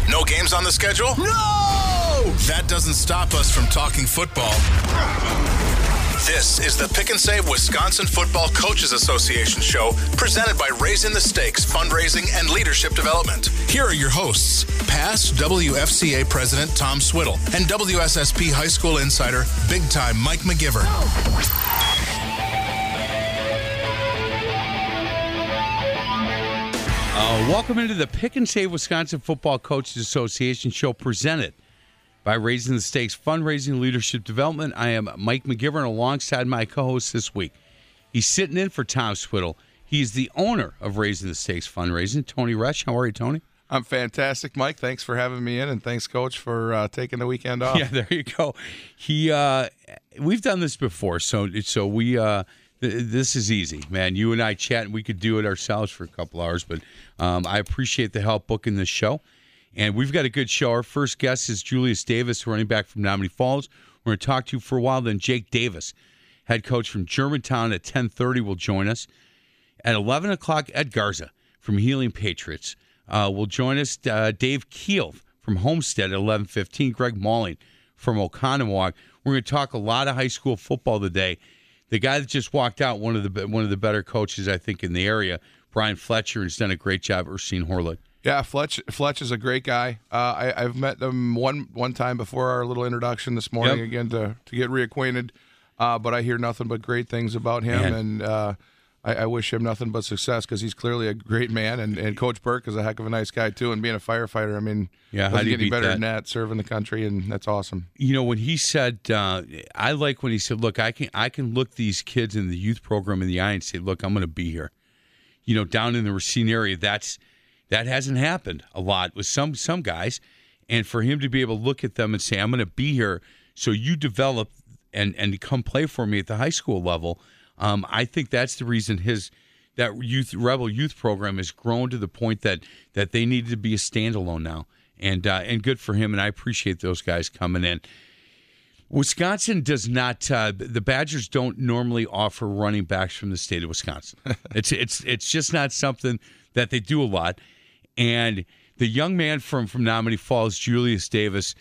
No games on the schedule? No! That doesn't stop us from talking football. This is the Pick and Save Wisconsin Football Coaches Association show, presented by Raising the Stakes Fundraising and Leadership Development. Here are your hosts, past WFCA President Tom Swiddle and WSSP High School Insider, big-time Mike McGivern. Welcome into the Pick and Save Wisconsin Football Coaches Association show, presented by Raising the Stakes Fundraising and Leadership Development. I am Mike McGivern alongside my co-host this week. He's sitting in for Tom Swiddle. He's the owner of Raising the Stakes Fundraising, Tony Resch. How are you, Tony? I'm fantastic, Mike. Thanks for having me in, and thanks, Coach, for taking the weekend off. Yeah, there you go. We've done this before, so we this is easy, man. You and I chat, and we could do it ourselves for a couple hours, but I appreciate the help booking this show. And we've got a good show. Our first guest is Julius Davis, running back from Menomonee Falls. We're going to talk to you for a while. Then Jake Davis, head coach from Germantown, at 10:30 will join us. At 11 o'clock, Ed Garza from Healing Patriots will join us. Dave Keel from Homestead at 11:15. Greg Malling from Oconomowoc. We're going to talk a lot of high school football today. The guy that just walked out, one of the better coaches, I think, in the area, Brian Fletcher, has done a great job. Ursine Horlick. Yeah, Fletch is a great guy. I've met him one time before our little introduction this morning, again, to get reacquainted. But I hear nothing but great things about him, and I wish him nothing but success, because he's clearly a great man, and Coach Burke is a heck of a nice guy, too, and being a firefighter, I mean, how do you get any beat better that? than that, serving the country, and that's awesome. You know, when he said, I like when he said, look, I can look these kids in the youth program in the eye and say, look, I'm going to be here. You know, down in the Racine area, that hasn't happened a lot with some guys. And for him to be able to look at them and say, I'm going to be here so you develop and come play for me at the high school level, I think that's the reason that Rebel Youth program has grown to the point that they needed to be a standalone now. And good for him, and I appreciate those guys coming in. Wisconsin does not. The Badgers don't normally offer running backs from the state of Wisconsin. It's just not something that they do a lot. And the young man from Menomonee Falls, Julius Davis,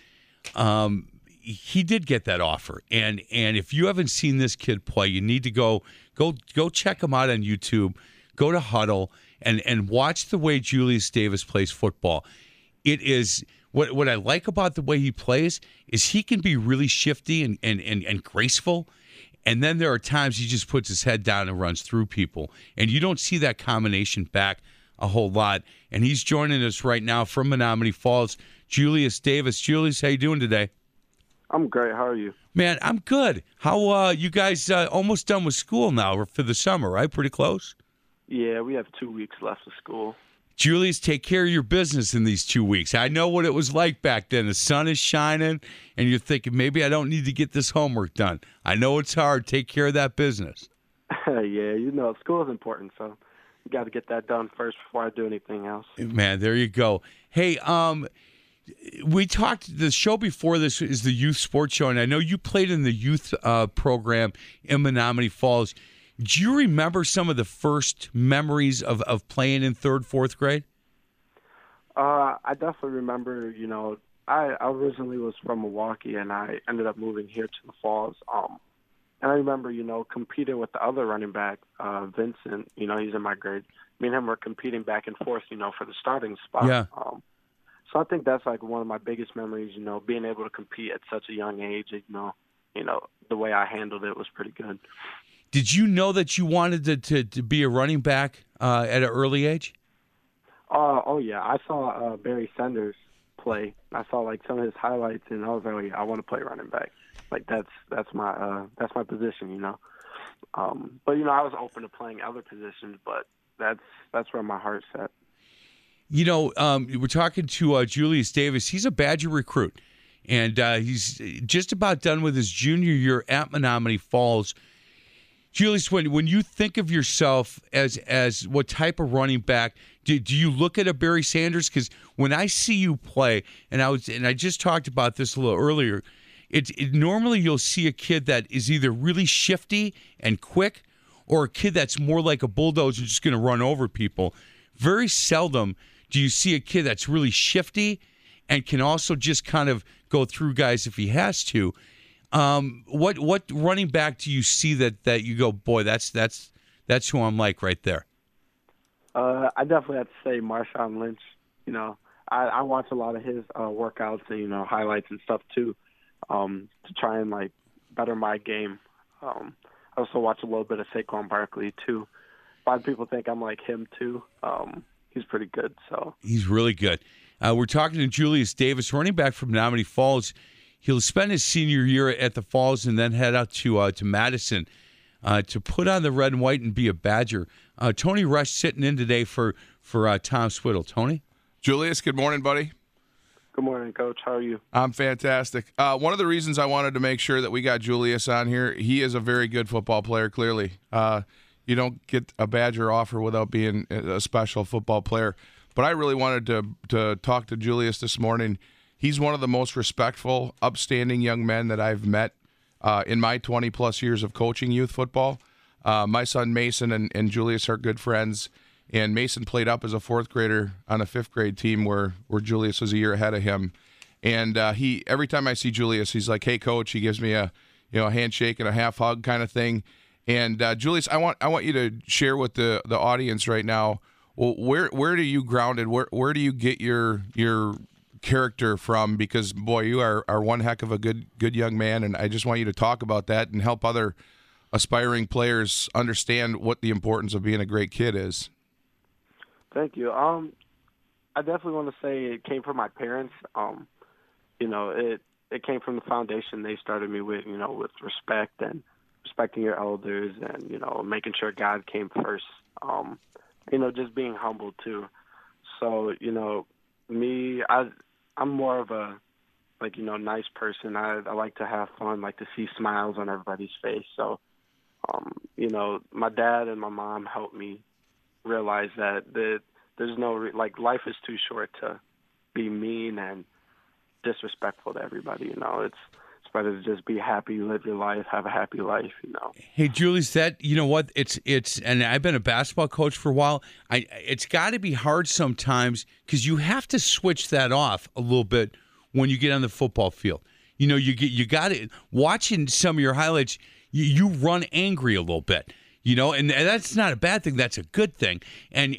he did get that offer. And if you haven't seen this kid play, you need to go check him out on YouTube. Go to Huddle and watch the way Julius Davis plays football. It is. What I like about the way he plays is he can be really shifty and graceful, and then there are times he just puts his head down and runs through people, and you don't see that combination back a whole lot. And he's joining us right now from Menomonee Falls, Julius Davis. Julius, how you doing today? I'm great. How are you? Man, I'm good. How you guys almost done with school now for the summer, right? Pretty close? Yeah, we have 2 weeks left of school. Julius, take care of your business in these 2 weeks. I know what it was like back then. The sun is shining, and you're thinking, maybe I don't need to get this homework done. I know it's hard. Take care of that business. Yeah, you know, school is important, so you got to get that done first before I do anything else. Man, there you go. Hey, we talked, the show before this is the youth sports show, and I know you played in the youth program in Menomonee Falls. Do you remember some of the first memories of playing in third, fourth grade? I definitely remember, you know, I originally was from Milwaukee, and I ended up moving here to the Falls. And I remember, you know, competing with the other running back, Vincent. You know, he's in my grade. Me and him were competing back and forth, you know, for the starting spot. Yeah. So I think that's like one of my biggest memories, you know, being able to compete at such a young age. You know, the way I handled it was pretty good. Did you know that you wanted to be a running back at an early age? Oh yeah, I saw Barry Sanders play. I saw like some of his highlights, and I was like, oh, yeah, I want to play running back. Like that's my position, you know. But you know, I was open to playing other positions, but that's where my heart's at. You know, we're talking to Julius Davis. He's a Badger recruit, and he's just about done with his junior year at Menomonee Falls. Julius, when you think of yourself as what type of running back, do you look at a Barry Sanders? Because when I see you play, and I just talked about this a little earlier, it normally you'll see a kid that is either really shifty and quick, or a kid that's more like a bulldozer, just going to run over people. Very seldom do you see a kid that's really shifty and can also just kind of go through guys if he has to. What running back do you see that you go, boy, that's who I'm like right there? I definitely have to say Marshawn Lynch. You know, I watch a lot of his workouts and, you know, highlights and stuff too, to try and like better my game. I also watch a little bit of Saquon Barkley too. A lot of people think I'm like him too. He's pretty good. So he's really good. We're talking to Julius Davis, running back from Menomonee Falls. He'll spend his senior year at the Falls and then head out to Madison to put on the red and white and be a Badger. Tony Rush sitting in today for Tom Swittle. Tony? Julius, good morning, buddy. good morning, Coach. How are you? I'm fantastic. One of the reasons I wanted to make sure that we got Julius on here, he is a very good football player, clearly. You don't get a Badger offer without being a special football player. But I really wanted to talk to Julius this morning. He's one of the most respectful, upstanding young men that I've met in my 20-plus years of coaching youth football. My son Mason and Julius are good friends, and Mason played up as a fourth grader on a fifth grade team where Julius was a year ahead of him. And he every time I see Julius, he's like, "Hey, Coach." He gives me a handshake and a half hug kind of thing. And Julius, I want you to share with the audience right now. Well, where do you grounded? Where do you get your character from? Because boy, you are one heck of a good young man, and I just want you to talk about that and help other aspiring players understand what the importance of being a great kid is. Thank you. I definitely want to say it came from my parents. It came from the foundation they started me with, with respect and respecting your elders and, making sure God came first. Just being humble too. So, me, I'm more of a, nice person. I like to have fun, like to see smiles on everybody's face. So, my dad and my mom helped me realize that there's no, life is too short to be mean and disrespectful to everybody. It's better to just be happy, live your life, have a happy life. Hey, Julius, it's and I've been a basketball coach for a while. It's got to be hard sometimes because you have to switch that off a little bit when you get on the football field. You got it. Watching some of your highlights, you run angry a little bit. And that's not a bad thing. That's a good thing. And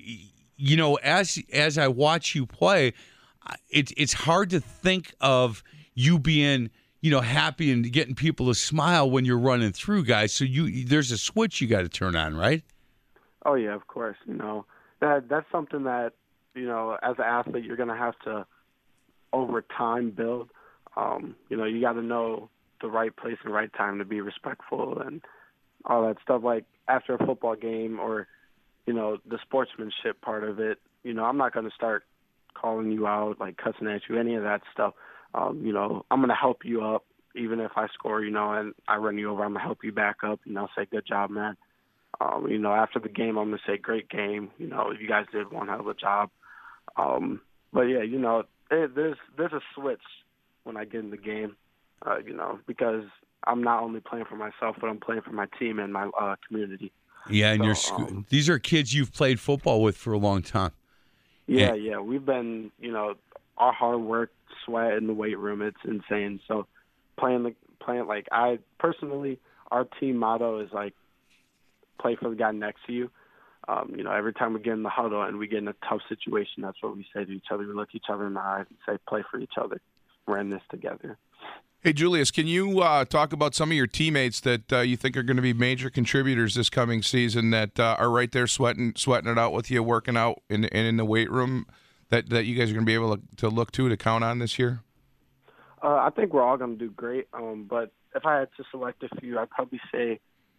as I watch you play, it's hard to think of you being happy and getting people to smile when you're running through guys. So there's a switch you got to turn on, right? Oh yeah, of course. That's something that as an athlete you're going to have to over time build. You got to know the right place and right time to be respectful and all that stuff. Like after a football game or the sportsmanship part of it. I'm not going to start calling you out, like cussing at you, any of that stuff. I'm going to help you up, even if I score, and I run you over, I'm going to help you back up, say, good job, man. After the game, I'm going to say, great game. You guys did one hell of a job. But, yeah, there's a switch when I get in the game, because I'm not only playing for myself, but I'm playing for my team and my community. Yeah, and these are kids you've played football with for a long time. Yeah. We've been, our hard work, sweat in the weight room, it's insane. So playing I personally, our team motto is play for the guy next to you. Every time we get in the huddle and we get in a tough situation, that's what we say to each other. We look each other in the eyes and say, play for each other. We're in this together. Hey, Julius, can you talk about some of your teammates that you think are going to be major contributors this coming season that are right there sweating it out with you, working out in the weight room that you guys are going to be able to look to count on this year? I think we're all going to do great. But if I had to select a few, I'd probably say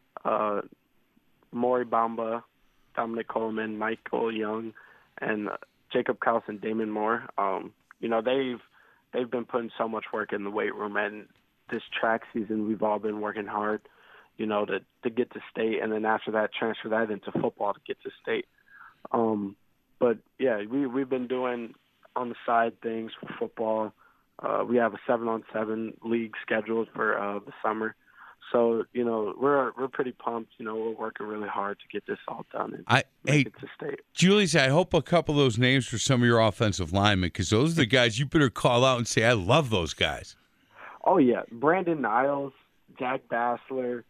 Maury Bamba, Dominic Coleman, Michael Young, and Jacob Kaus and Damon Moore. They've been putting so much work in the weight room, and this track season we've all been working hard, to get to state, and then after that transfer that into football to get to state. But yeah, we've been doing on the side things for football. We have a 7-on-7 league scheduled for the summer, So, we're pretty pumped. We're working really hard to get this all done and make it to state. Julius, I hope a couple of those names for some of your offensive linemen, because those are the guys you better call out and say, I love those guys. Oh, yeah. Brandon Niles, Jack Bassler,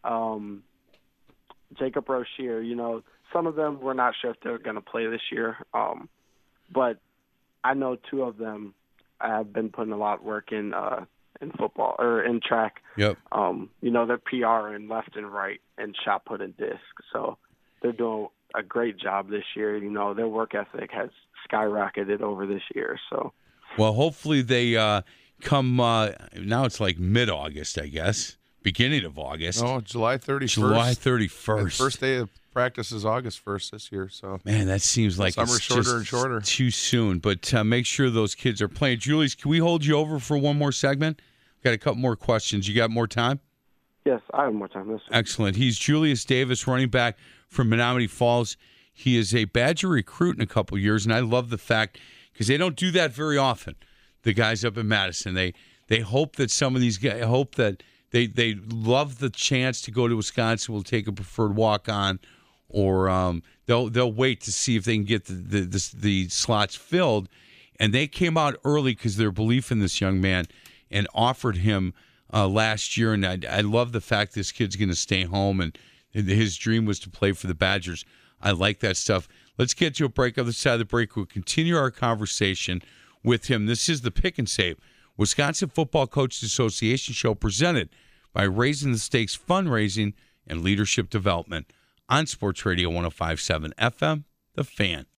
Jacob Rozier. Some of them we're not sure if they're going to play this year. But I know two of them have been putting a lot of work in football or in track. Yep. They're PRing left and right and shot put and disc. So they're doing a great job this year. Their work ethic has skyrocketed over this year. So, well, hopefully they come. Now it's like mid-August, I guess, beginning of August. Oh, July 31st. July 31st. And first day of practice is August 1st this year. So, man, that seems like summer's it's shorter just and shorter. Too soon. But make sure those kids are playing. Julius, can we hold you over for one more segment? Got a couple more questions. You got more time? Yes, I have more time. Excellent. He's Julius Davis, running back from Menomonee Falls. He is a Badger recruit in a couple years, and I love the fact, because they don't do that very often, the guys up in Madison. They hope that some of these guys hope that they love the chance to go to Wisconsin, will take a preferred walk-on, or they'll wait to see if they can get the slots filled. And they came out early because of their belief in this young man and offered him last year. And I love the fact this kid's going to stay home, and his dream was to play for the Badgers. I like that stuff. Let's get to a break. On the side of the break, we'll continue our conversation with him. This is the Pick and Save Wisconsin Football Coaches Association show, presented by Raising the Stakes Fundraising and Leadership Development on Sports Radio 105.7 FM, The Fan.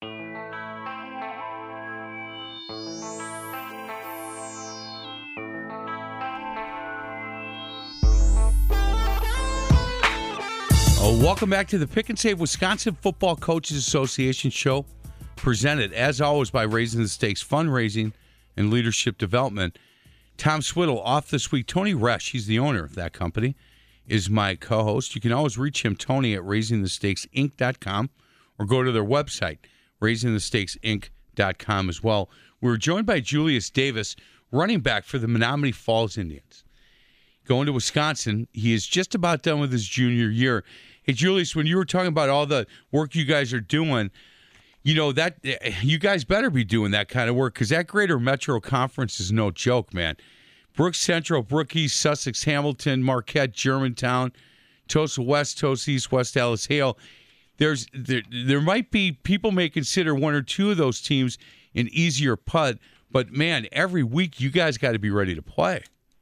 Welcome back to the Pick and Save Wisconsin Football Coaches Association show, presented, as always, by Raising the Stakes Fundraising and Leadership Development. Tom Swiddle off this week. Tony Resch, he's the owner of that company, is my co-host. You can always reach him, Tony, at raisingthestakesinc.com, or go to their website, raisingthestakesinc.com as well. We're joined by Julius Davis, running back for the Menomonee Falls Indians. Going to Wisconsin, he is just about done with his junior year. Hey, Julius, when you were talking about all the work you guys are doing, that you guys better be doing that kind of work, because that Greater Metro Conference is no joke, man. Brooks Central, Brook East, Sussex, Hamilton, Marquette, Germantown, Tosa West, Tosa East, West Allis, Hale. There might be, people may consider one or two of those teams an easier putt, but man, every week you guys got to be ready to play.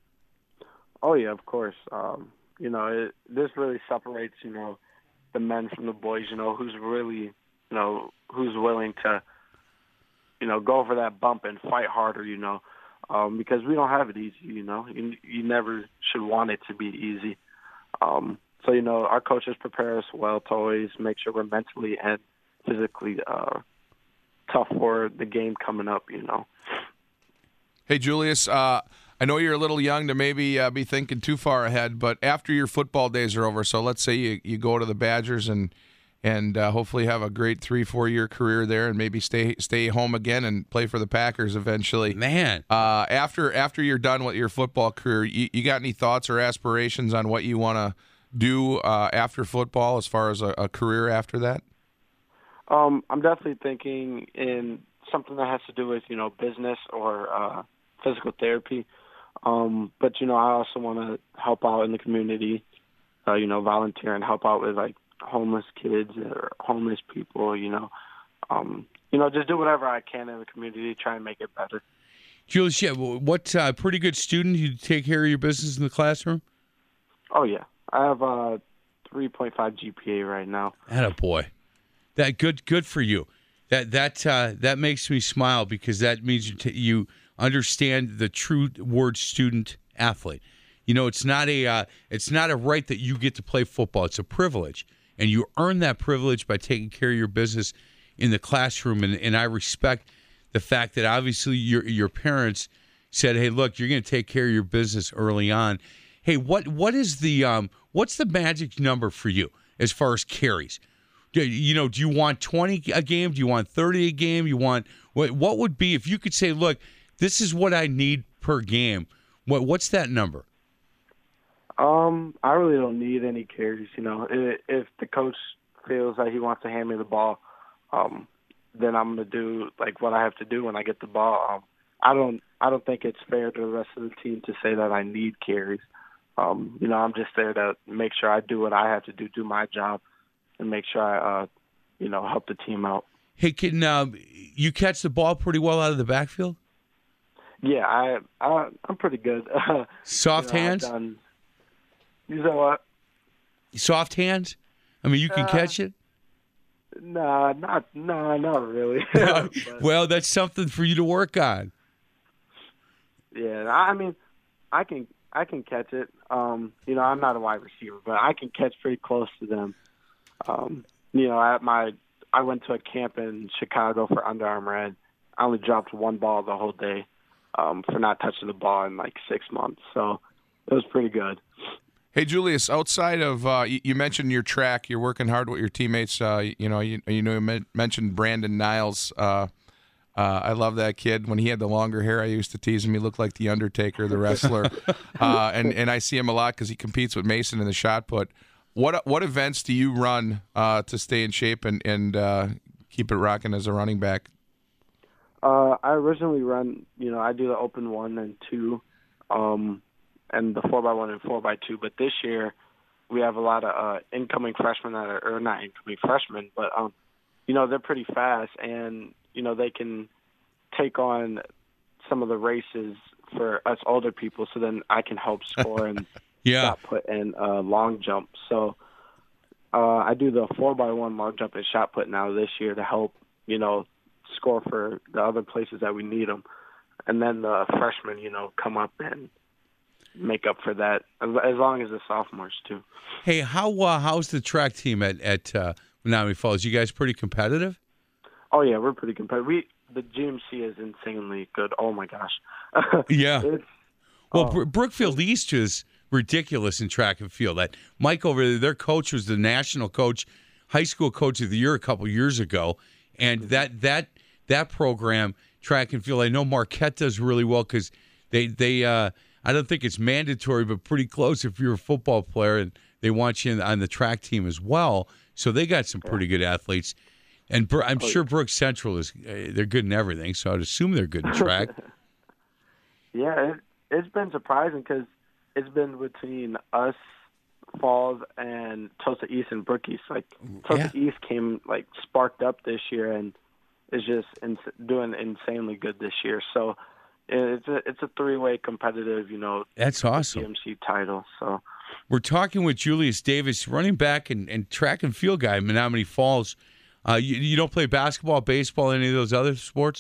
Oh yeah, of course. This really separates, the men from the boys. Who's really, who's willing to, go over that bump and fight harder. Because we don't have it easy. You never should want it to be easy. So our coaches prepare us well to always make sure we're mentally and physically tough for the game coming up. Hey, Julius. I know you're a little young to maybe be thinking too far ahead, but after your football days are over, so let's say you go to the Badgers and hopefully have a great 3-4 year career there, and maybe stay home again and play for the Packers eventually. Man, after you're done with your football career, you got any thoughts or aspirations on what you want to do after football, as far as a career after that? I'm definitely thinking in something that has to do with business or physical therapy. But, I also want to help out in the community, volunteer and help out with, like, homeless kids or homeless people, just do whatever I can in the community, try and make it better. Julius, what pretty good student? You take care of your business in the classroom? Oh, yeah. I have a 3.5 GPA right now. Attaboy. That good for you. That makes me smile, because that means you understand the true word student athlete. It's not a right that you get to play football. It's a privilege, and you earn that privilege by taking care of your business in the classroom. And I respect the fact that obviously your parents said, "Hey, look, you're going to take care of your business early on." Hey, what is the what's the magic number for you as far as carries? Do you want 20 a game? Do you want 30 a game? You want what would be, if you could say, look, this is what I need per game? What's that number? I really don't need any carries. If the coach feels like he wants to hand me the ball, then I'm gonna do like what I have to do when I get the ball. I don't think it's fair to the rest of the team to say that I need carries. I'm just there to make sure I do what I have to do my job, and make sure I, help the team out. Hey, can you catch the ball pretty well out of the backfield? Yeah, I'm pretty good. Soft hands? You know what? Soft hands? I mean, you can catch it? No, not really. Well, that's something for you to work on. Yeah, I mean, I can catch it. I'm not a wide receiver, but I can catch pretty close to them. I went to a camp in Chicago for Under Armour, and I only dropped one ball the whole day for not touching the ball in like 6 months. So it was pretty good. Hey, Julius, outside of you mentioned your track, you're working hard with your teammates. You mentioned Brandon Niles. I love that kid. When he had the longer hair, I used to tease him. He looked like the Undertaker, the wrestler. And I see him a lot because he competes with Mason in the shot put. What events do you run to stay in shape and keep it rocking as a running back? I originally run, I do the open 1 and 2, and the 4x1 and 4x2. But this year, we have a lot of incoming freshmen or not incoming freshmen, but they're pretty fast, and they can take on some of the races for us older people. So then I can help score and shot put and long jump. So I do the 4x1 long jump and shot put now this year to help score for the other places that we need them, and then the freshmen come up and make up for that, as long as the sophomores too. Hey, how's the track team at Menominee Falls? You guys pretty competitive? Oh yeah, we're pretty competitive. The GMC is insanely good. Oh my gosh. Yeah. Brookfield East is ridiculous in track and field. That Mike over there, their coach was the national coach, high school coach of the year a couple years ago, and that program, track and field, I know Marquette does really well because they I don't think it's mandatory, but pretty close if you're a football player, and they want you on the track team as well. So they got some pretty good athletes. And I'm sure Brooks Central they're good in everything, so I'd assume they're good in track. Yeah, it's been surprising because it's been between us, Falls, and Tulsa East and Brook East. Like Tulsa East came sparked up this year and is just doing insanely good this year. So it's a 3-way competitive, That's awesome. GMC title. So we're talking with Julius Davis, running back and track and field guy in Menominee Falls. You don't play basketball, baseball, any of those other sports?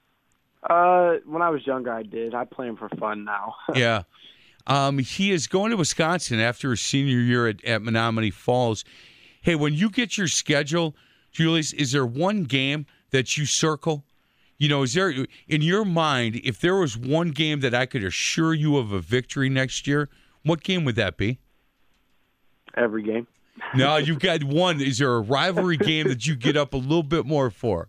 When I was younger, I did. I play them for fun now. Yeah. He is going to Wisconsin after his senior year at Menominee Falls. Hey, when you get your schedule, Julius, is there one game that you circle? Is there, in your mind, if there was one game that I could assure you of a victory next year, what game would that be? Every game. No, you've got one. Is there a rivalry game that you get up a little bit more for?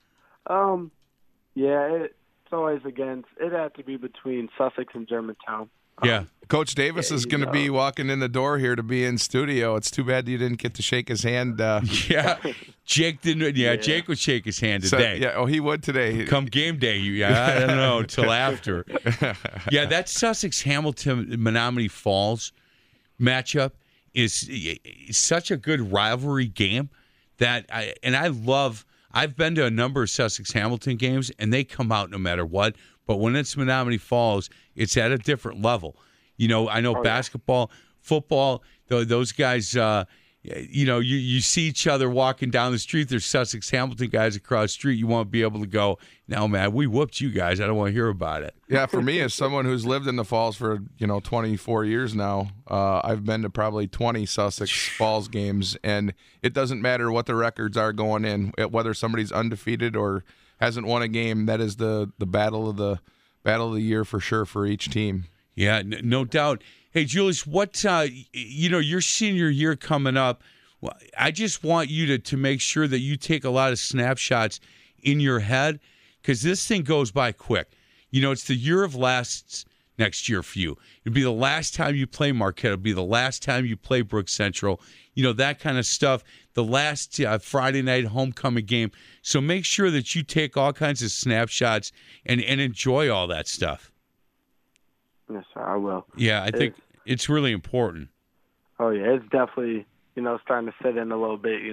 Yeah, it's always against. It had to be between Sussex and Germantown. Yeah. Coach Davis is going to be walking in the door here to be in studio. It's too bad you didn't get to shake his hand. Yeah, Jake didn't. Yeah, Jake would shake his hand today. He would today. Come game day, I don't know until after. Yeah, that Sussex Hamilton Menominee Falls matchup is such a good rivalry game that I love. I've been to a number of Sussex Hamilton games, and they come out no matter what. But when it's Menominee Falls, it's at a different level. I know basketball, football, those guys, you see each other walking down the street. There's Sussex Hamilton guys across the street. You want to be able to go, no, man, we whooped you guys. I don't want to hear about it. Yeah, for me, as someone who's lived in the Falls for, 24 years now, I've been to probably 20 Sussex Falls games, and it doesn't matter what the records are going in, whether somebody's undefeated or hasn't won a game. That is the battle of the year for sure for each team. Yeah, no doubt. Hey, Julius, what your senior year coming up? I just want you to make sure that you take a lot of snapshots in your head because this thing goes by quick. It's the year of lasts next year for you. It'll be the last time you play Marquette. It'll be the last time you play Brooks Central. That kind of stuff. The last Friday night homecoming game. So make sure that you take all kinds of snapshots and enjoy all that stuff. Yes, sir, I will. Yeah, I think it's really important. Oh, yeah, it's definitely, starting to sit in a little bit,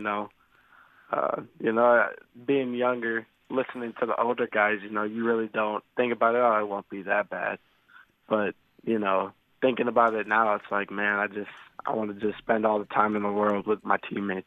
being younger, listening to the older guys, you really don't think about it. Oh, it won't be that bad. But, thinking about it now, it's like, man, I want to just spend all the time in the world with my teammates.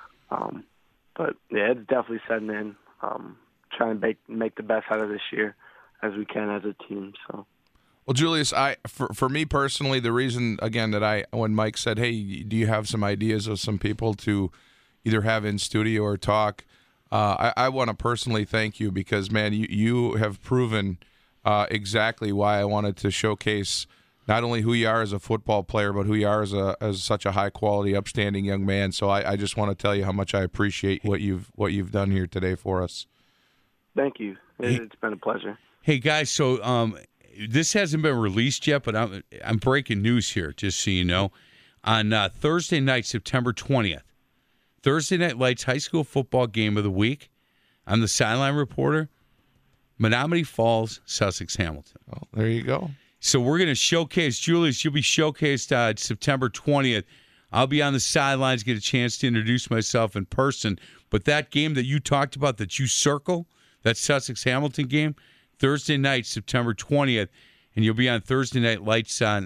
But, yeah, it's definitely setting in. Trying to make the best out of this year as we can as a team. So. Well, Julius, for me personally, the reason, again, that when Mike said, hey, do you have some ideas of some people to either have in studio or talk, I want to personally thank you because, man, you have proven exactly why I wanted to showcase not only who you are as a football player, but who you are as such a high-quality, upstanding young man. So I just want to tell you how much I appreciate what you've done here today for us. Thank you. It's been a pleasure. Hey, guys, so this hasn't been released yet, but I'm breaking news here, just so you know. On Thursday night, September 20th, Thursday Night Lights high school football game of the week. I'm the sideline reporter. Menominee Falls, Sussex Hamilton. Oh, there you go. So we're going to showcase, Julius, you'll be showcased September 20th. I'll be on the sidelines, get a chance to introduce myself in person. But that game that you talked about, that you circle, that Sussex Hamilton game, Thursday night, September 20th, and you'll be on Thursday Night Lights on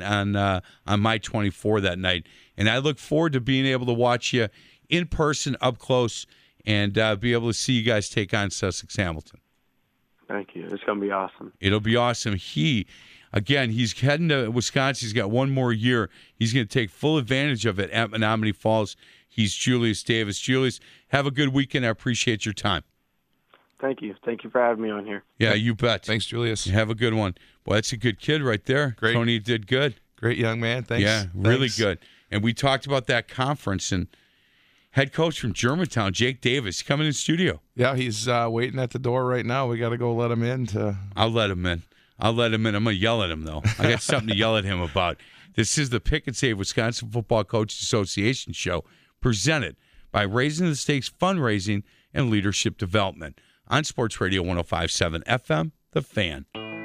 My 24 that night. And I look forward to being able to watch you in person, up close, and be able to see you guys take on Sussex Hamilton. Thank you. It's going to be awesome. It'll be awesome. He's heading to Wisconsin. He's got one more year. He's going to take full advantage of it at Menominee Falls. He's Julius Davis. Julius, have a good weekend. I appreciate your time. Thank you. Thank you for having me on here. Yeah, you bet. Thanks, Julius. Have a good one. Well, that's a good kid right there. Great. Tony did good. Great young man. Thanks. Yeah, really good. And we talked about that conference, and head coach from Germantown, Jake Davis, coming in studio. Yeah, he's waiting at the door right now. We got to go let him in. I'll let him in. I'm going to yell at him, though. I got something to yell at him about. This is the Pick and Save Wisconsin Football Coaches Association show, presented by Raising the Stakes Fundraising and Leadership Development on Sports Radio 105.7 FM, The Fan.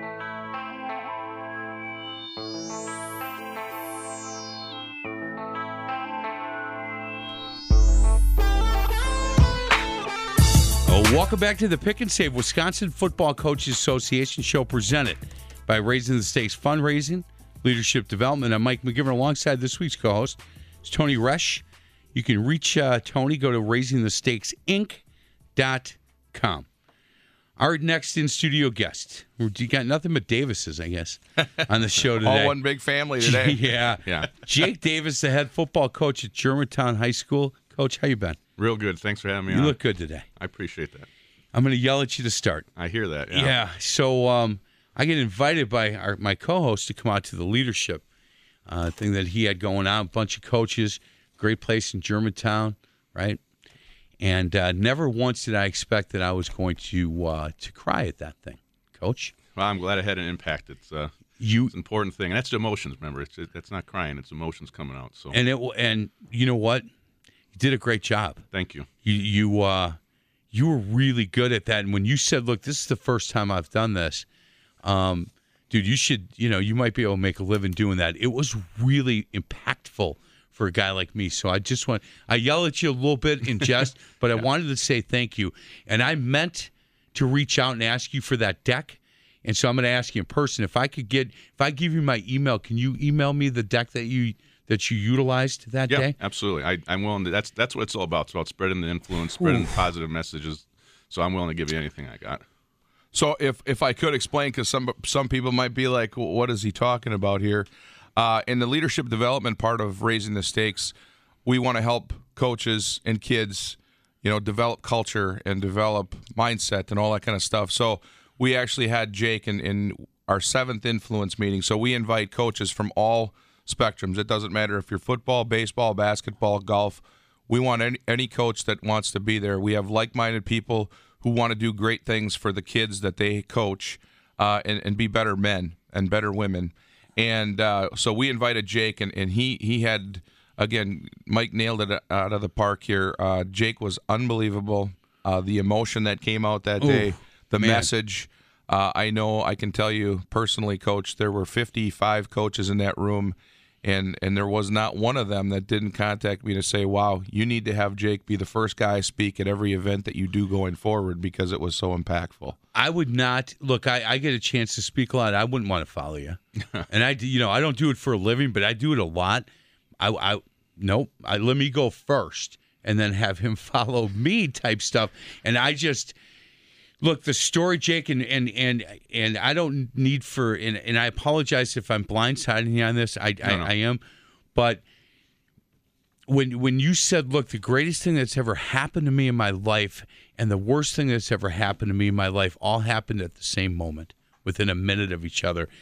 Welcome back to the Pick and Save Wisconsin Football Coaches Association show, presented by Raising the Stakes Fundraising, Leadership Development. I'm Mike McGivern. Alongside this week's co-host is Tony Resch. You can reach Tony. Go to raisingthestakes.inc.com. Our next in-studio guest. You got nothing but Davises, I guess, on the show today. All one big family today. Yeah. Jake Davis, the head football coach at Germantown High School. Coach, how you been? Real good. Thanks for having me on. You look good today. I appreciate that. I'm going to yell at you to start. I hear that. Yeah. So I get invited by my co-host to come out to the leadership thing that he had going on. A bunch of coaches, great place in Germantown, right? And never once did I expect that I was going to cry at that thing, Coach. Well, I'm glad it had an impact. It's an important thing, and that's the emotions. Remember, that's not crying; it's emotions coming out. So, and you know what, you did a great job. Thank you. You were really good at that. And when you said, "Look, this is the first time I've done this," dude, you should, you might be able to make a living doing that. It was really impactful for a guy like me. So I yell at you a little bit in jest, but I wanted to say thank you. And I meant to reach out and ask you for that deck. And so I'm going to ask you in person. If I give you my email, can you email me the deck that you utilized that day? Yeah, absolutely. I'm willing to. That's what it's all about. It's about spreading the influence, spreading positive messages. So I'm willing to give you anything I got. So if I could explain, because some people might be like, well, what is he talking about here? In the leadership development part of Raising the Stakes, we want to help coaches and kids, develop culture and develop mindset and all that kind of stuff. So we actually had Jake in our 7th influence meeting. So we invite coaches from all spectrums. It doesn't matter if you're football, baseball, basketball, golf. We want any coach that wants to be there. We have like-minded people who want to do great things for the kids that they coach and be better men and better women. And so we invited Jake, and he had, again, Mike nailed it out of the park here. Jake was unbelievable. The emotion that came out that day, the message. I can tell you personally, Coach, there were 55 coaches in that room, and there was not one of them that didn't contact me to say, wow, you need to have Jake be the first guy speak at every event that you do going forward, because it was so impactful. I would not look. I get a chance to speak a lot. I wouldn't want to follow you, and I don't do it for a living, but I do it a lot. Nope. Let me go first, and then have him follow me, type stuff. And I just look the story, Jake, and I don't need for and I apologize if I'm blindsiding you on this. I am, but when you said, look, the greatest thing that's ever happened to me in my life and the worst thing that's ever happened to me in my life all happened at the same moment, within a minute of each other.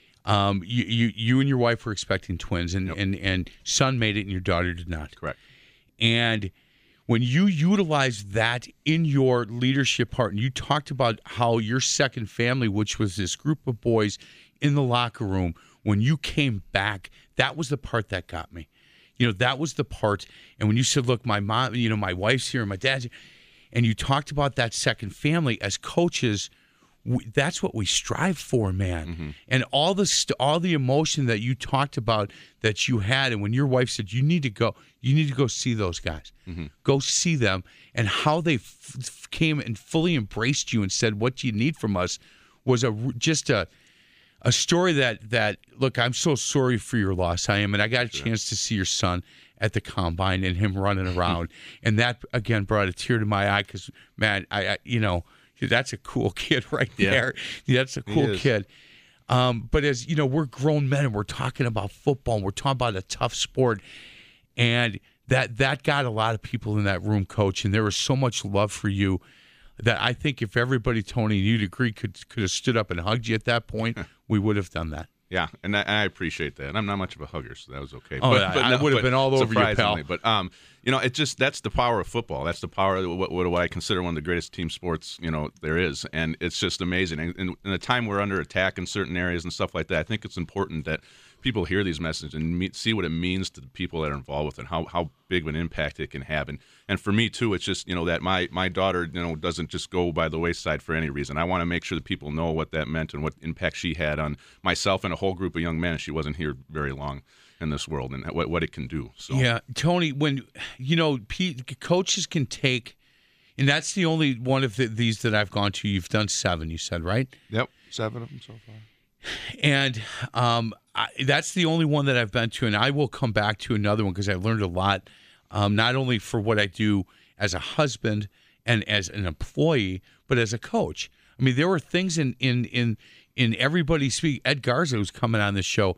You and your wife were expecting twins, and son made it and your daughter did not. Correct. And when you utilize that in your leadership part, and you talked about how your second family, which was this group of boys in the locker room, when you came back, that was the part that got me. That was the part. And when you said, look, my mom, my wife's here and my dad's here, and you talked about that second family as coaches, that's what we strive for, man. Mm-hmm. And all the emotion that you talked about that you had, and when your wife said you need to go see those guys, go see them, and how they came and fully embraced you and said, what do you need from us, was just a story that look, I'm so sorry for your loss. I am, and I got a chance to see your son at the combine and him running around, and that again brought a tear to my eye, because man, I that's a cool kid right there. Yeah, that's a cool kid. But as we're grown men and we're talking about football and we're talking about a tough sport, and that got a lot of people in that room, Coach. And there was so much love for you that I think if everybody, Tony, you'd agree, could have stood up and hugged you at that point, we would have done that. Yeah, and I appreciate that. And I'm not much of a hugger, so that was okay. I would have been all over you, pal. But it just, that's the power of football. That's the power of what I consider one of the greatest team sports there is, and it's just amazing. And in a time we're under attack in certain areas and stuff like that, I think it's important that people hear these messages and see what it means to the people that are involved with it, and how big of an impact it can have. And for me too, it's just that my daughter doesn't just go by the wayside for any reason. I want to make sure that people know what that meant and what impact she had on myself and a whole group of young men. She wasn't here very long in this world, and what it can do. So yeah, Tony, when coaches can take, and that's the only one of these that I've gone to. You've done 7, you said, right? Yep, 7 of them so far. And that's the only one that I've been to, and I will come back to another one because I learned a lot, not only for what I do as a husband and as an employee, but as a coach. I mean, there were things in everybody's speak. Ed Garza, who's coming on this show,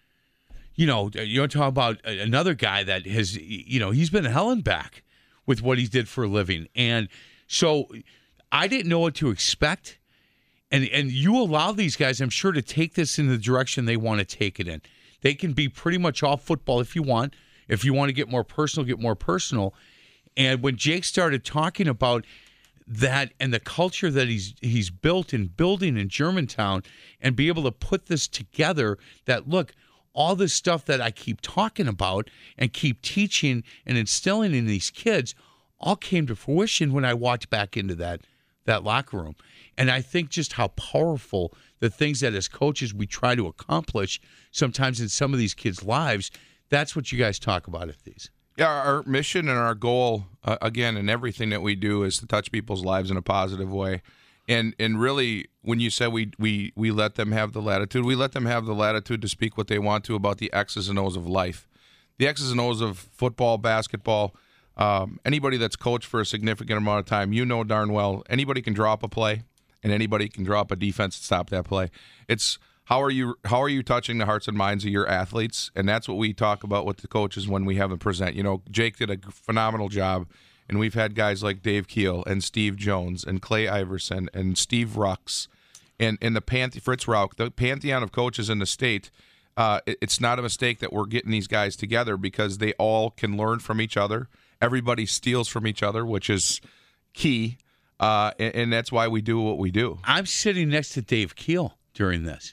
you want to talk about another guy that has, he's been hell and back with what he did for a living. And so I didn't know what to expect. And you allow these guys, I'm sure, to take this in the direction they want to take it in. They can be pretty much all football if you want. If you want to get more personal, get more personal. And when Jake started talking about that and the culture that he's built and building in Germantown, and be able to put this together, that look, all this stuff that I keep talking about and keep teaching and instilling in these kids all came to fruition when I walked back into that locker room. And I think just how powerful the things that as coaches we try to accomplish sometimes in some of these kids' lives, that's what you guys talk about at these. Yeah, our mission and our goal, again, in everything that we do, is to touch people's lives in a positive way. And really, when you said we let them have the latitude, we let them have the latitude to speak what they want to about the X's and O's of life. The X's and O's of football, basketball, anybody that's coached for a significant amount of time, darn well, anybody can draw up a play, and anybody can draw up a defense to stop that play. It's how are you touching the hearts and minds of your athletes, and that's what we talk about with the coaches when we have them present. Jake did a phenomenal job, and we've had guys like Dave Keel and Steve Jones and Clay Iverson and Steve Rux and Fritz Rauch, the pantheon of coaches in the state. It's not a mistake that we're getting these guys together because they all can learn from each other. Everybody steals from each other, which is key, and that's why we do what we do. I'm sitting next to Dave Keel during this,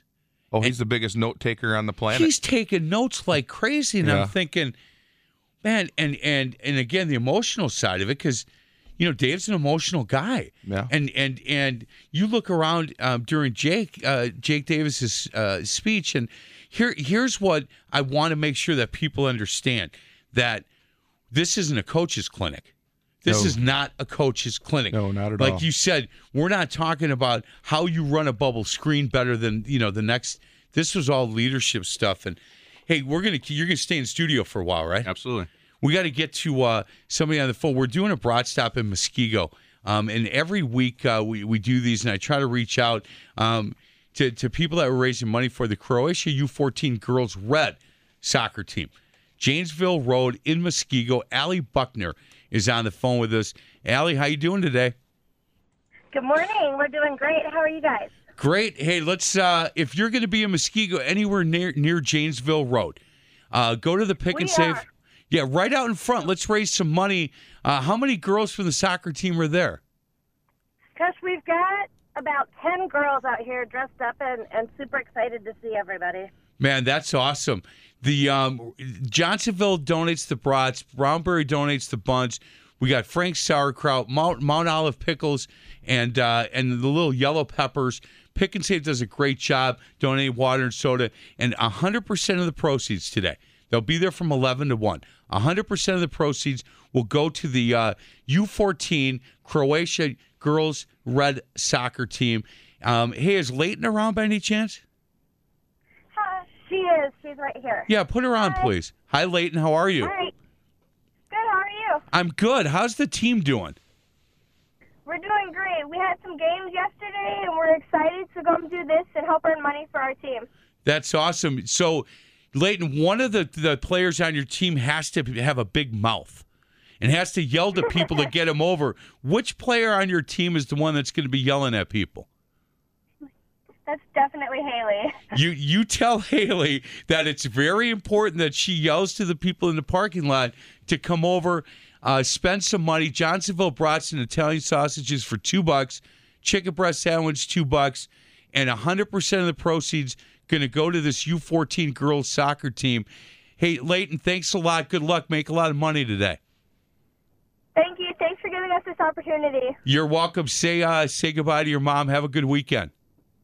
Oh, he's the biggest note taker on the planet. He's taking notes like crazy, and Yeah. I'm thinking, man, and again, the emotional side of it, because Dave's an emotional guy. Yeah. And you look around during Jake Davis's speech, and here's what I want to make sure that people understand: that this isn't a coach's clinic. This No. is not a coach's clinic. No, not at all. Like you said, we're not talking about how you run a bubble screen better than the next. This was all leadership stuff. And hey, you're gonna stay in studio for a while, right? Absolutely. We got to get to somebody on the phone. We're doing a broad stop in Muskego, and every week we do these, and I try to reach out to people that were raising money for the Croatia U14 girls red soccer team. Janesville Road in Muskego. Allie Buckner is on the phone with us. Allie, how you doing today? Good morning. We're doing great. How are you guys? Great. Hey, let's. If you're going to be in Muskego, anywhere near Janesville Road, go to the Pick and Save. are. Yeah, right out in front. Let's raise some money. How many girls from the soccer team are there? Gosh, we've got about 10 girls out here dressed up and super excited to see everybody. Man, that's awesome. The Johnsonville donates the brats. Brownberry donates the buns. We got Frank's sauerkraut, Mount Olive pickles, and the little yellow peppers. Pick and Save does a great job donating water and soda, and 100% of the proceeds today. They'll be there from 11 to 1. 100% of the proceeds will go to the U14 Croatia girls red soccer team. Hey, is Leighton around by any chance? She is. She's right here. Yeah, put her on, Hi. please. Hi, Leighton. How are you? All right. Good. How are you? I'm good. How's the team doing? We're doing great. We had some games yesterday, and we're excited to go and do this and help earn money for our team. That's awesome. So, Leighton, one of the players on your team has to have a big mouth and has to yell to people to get him over. Which player on your team is the one that's going to be yelling at people? That's definitely Haley. You tell Haley that it's very important that she yells to the people in the parking lot to come over, spend some money. Johnsonville brats and Italian sausages for $2, chicken breast sandwich $2, and 100% of the proceeds going to go to this U14 girls soccer team. Hey, Leighton, thanks a lot. Good luck. Make a lot of money today. Thank you. Thanks for giving us this opportunity. You're welcome. Say goodbye to your mom. Have a good weekend.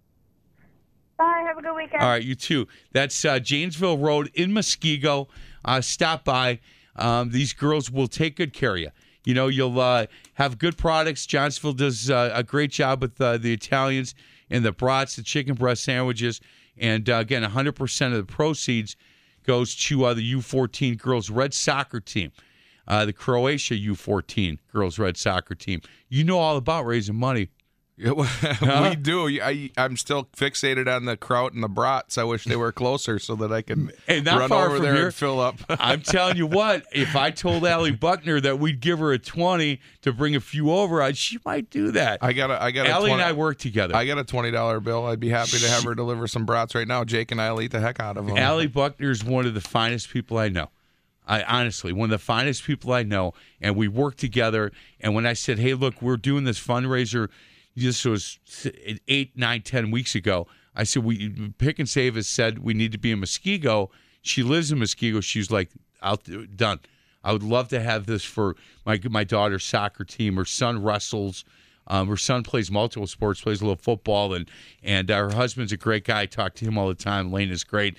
Bye. Have a good weekend. All right, you too. That's Janesville Road in Muskego. Stop by. These girls will take good care of you. You'll have good products. Johnsonville does a great job with the Italians and the brats, the chicken breast sandwiches. And, again, 100% of the proceeds goes to the U14 girls red soccer team, the Croatia U14 girls red soccer team. You know all about raising money. Yeah, we do. I'm still fixated on the kraut and the brats. I wish they were closer so that I could not run far over from there here. and fill up. I'm telling you what, if I told Allie Buckner that we'd give her a 20 to bring a few over, she might do that. I got Allie and I work together. I got a $20 bill. I'd be happy to have her deliver some brats right now. Jake and I'll eat the heck out of them. Allie Buckner is one of the finest people I know. Honestly, one of the finest people I know, and we work together. And when I said, hey, look, we're doing this fundraiser, this was 8, 9, 10 weeks ago. I said, Pick and Save has said we need to be in Muskego. She lives in Muskego. She's like, done. I would love to have this for my daughter's soccer team. Her son wrestles. Her son plays multiple sports, plays a little football, and her husband's a great guy. I talk to him all the time. Lane is great.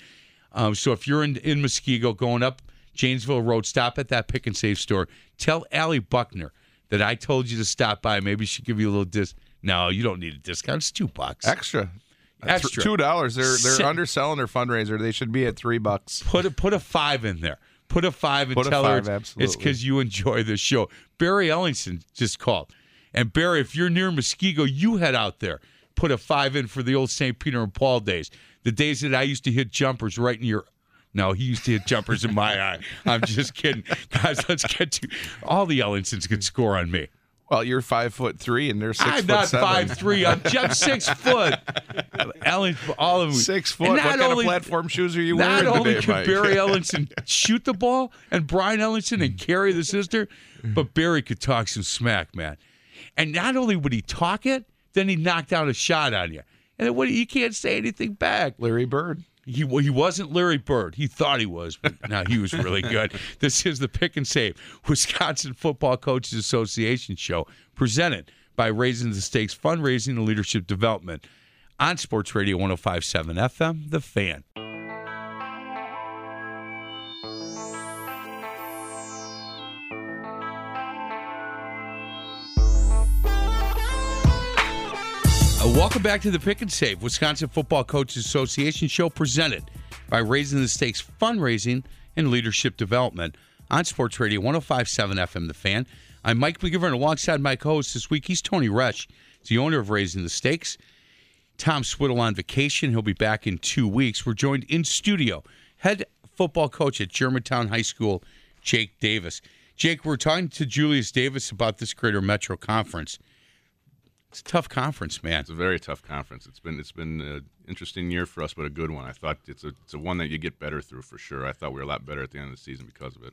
So if you're in Muskego, going up Janesville Road, stop at that Pick and Save store. Tell Allie Buckner that I told you to stop by. Maybe she'll give you a little discount. No, you don't need a discount. It's $2. Extra. Extra. $2. They're underselling their fundraiser. They should be at $3. Put a 5 in there. Put a 5 and Put a tell 5, her absolutely. it's because you enjoy the show. Barry Ellingson just called. And Barry, if you're near Muskego, you head out there. Put a 5 in for the old St. Peter and Paul days. The days that I used to hit jumpers right in your... No, he used to hit jumpers in my eye. I'm just kidding. Guys, let's get to... All the Ellingsons could score on me. Well, you're 5'3" and they're 6'7". I'm not 5'3". I'm just 6 foot. Ellen, all of them 6 foot. What kind of platform shoes are you not wearing only today, could Mike? Barry Ellingson shoot the ball and Brian Ellingson and carry the sister, but Barry could talk some smack, man. And not only would he talk it, then he'd knock down a shot on you. And you can't say anything back. Larry Bird. He wasn't Larry Bird. He thought he was, but no, he was really good. This is the Pick and Save Wisconsin Football Coaches Association show, presented by Raising the Stakes Fundraising and Leadership Development on Sports Radio 105.7 FM, The Fan. Welcome back to the Pick and Save Wisconsin Football Coaches Association show, presented by Raising the Stakes Fundraising and Leadership Development on Sports Radio 105.7 FM, The Fan. I'm Mike McGivern, alongside my co-host this week. He's Tony Resch. He's the owner of Raising the Stakes. Tom Swiddle on vacation. He'll be back in 2 weeks. We're joined in studio, head football coach at Germantown High School, Jake Davis. Jake, we're talking to Julius Davis about this Greater Metro Conference. It's a tough conference, man. It's a very tough conference. It's been an interesting year for us, but a good one. I thought it's a one that you get better through for sure. I thought we were a lot better at the end of the season because of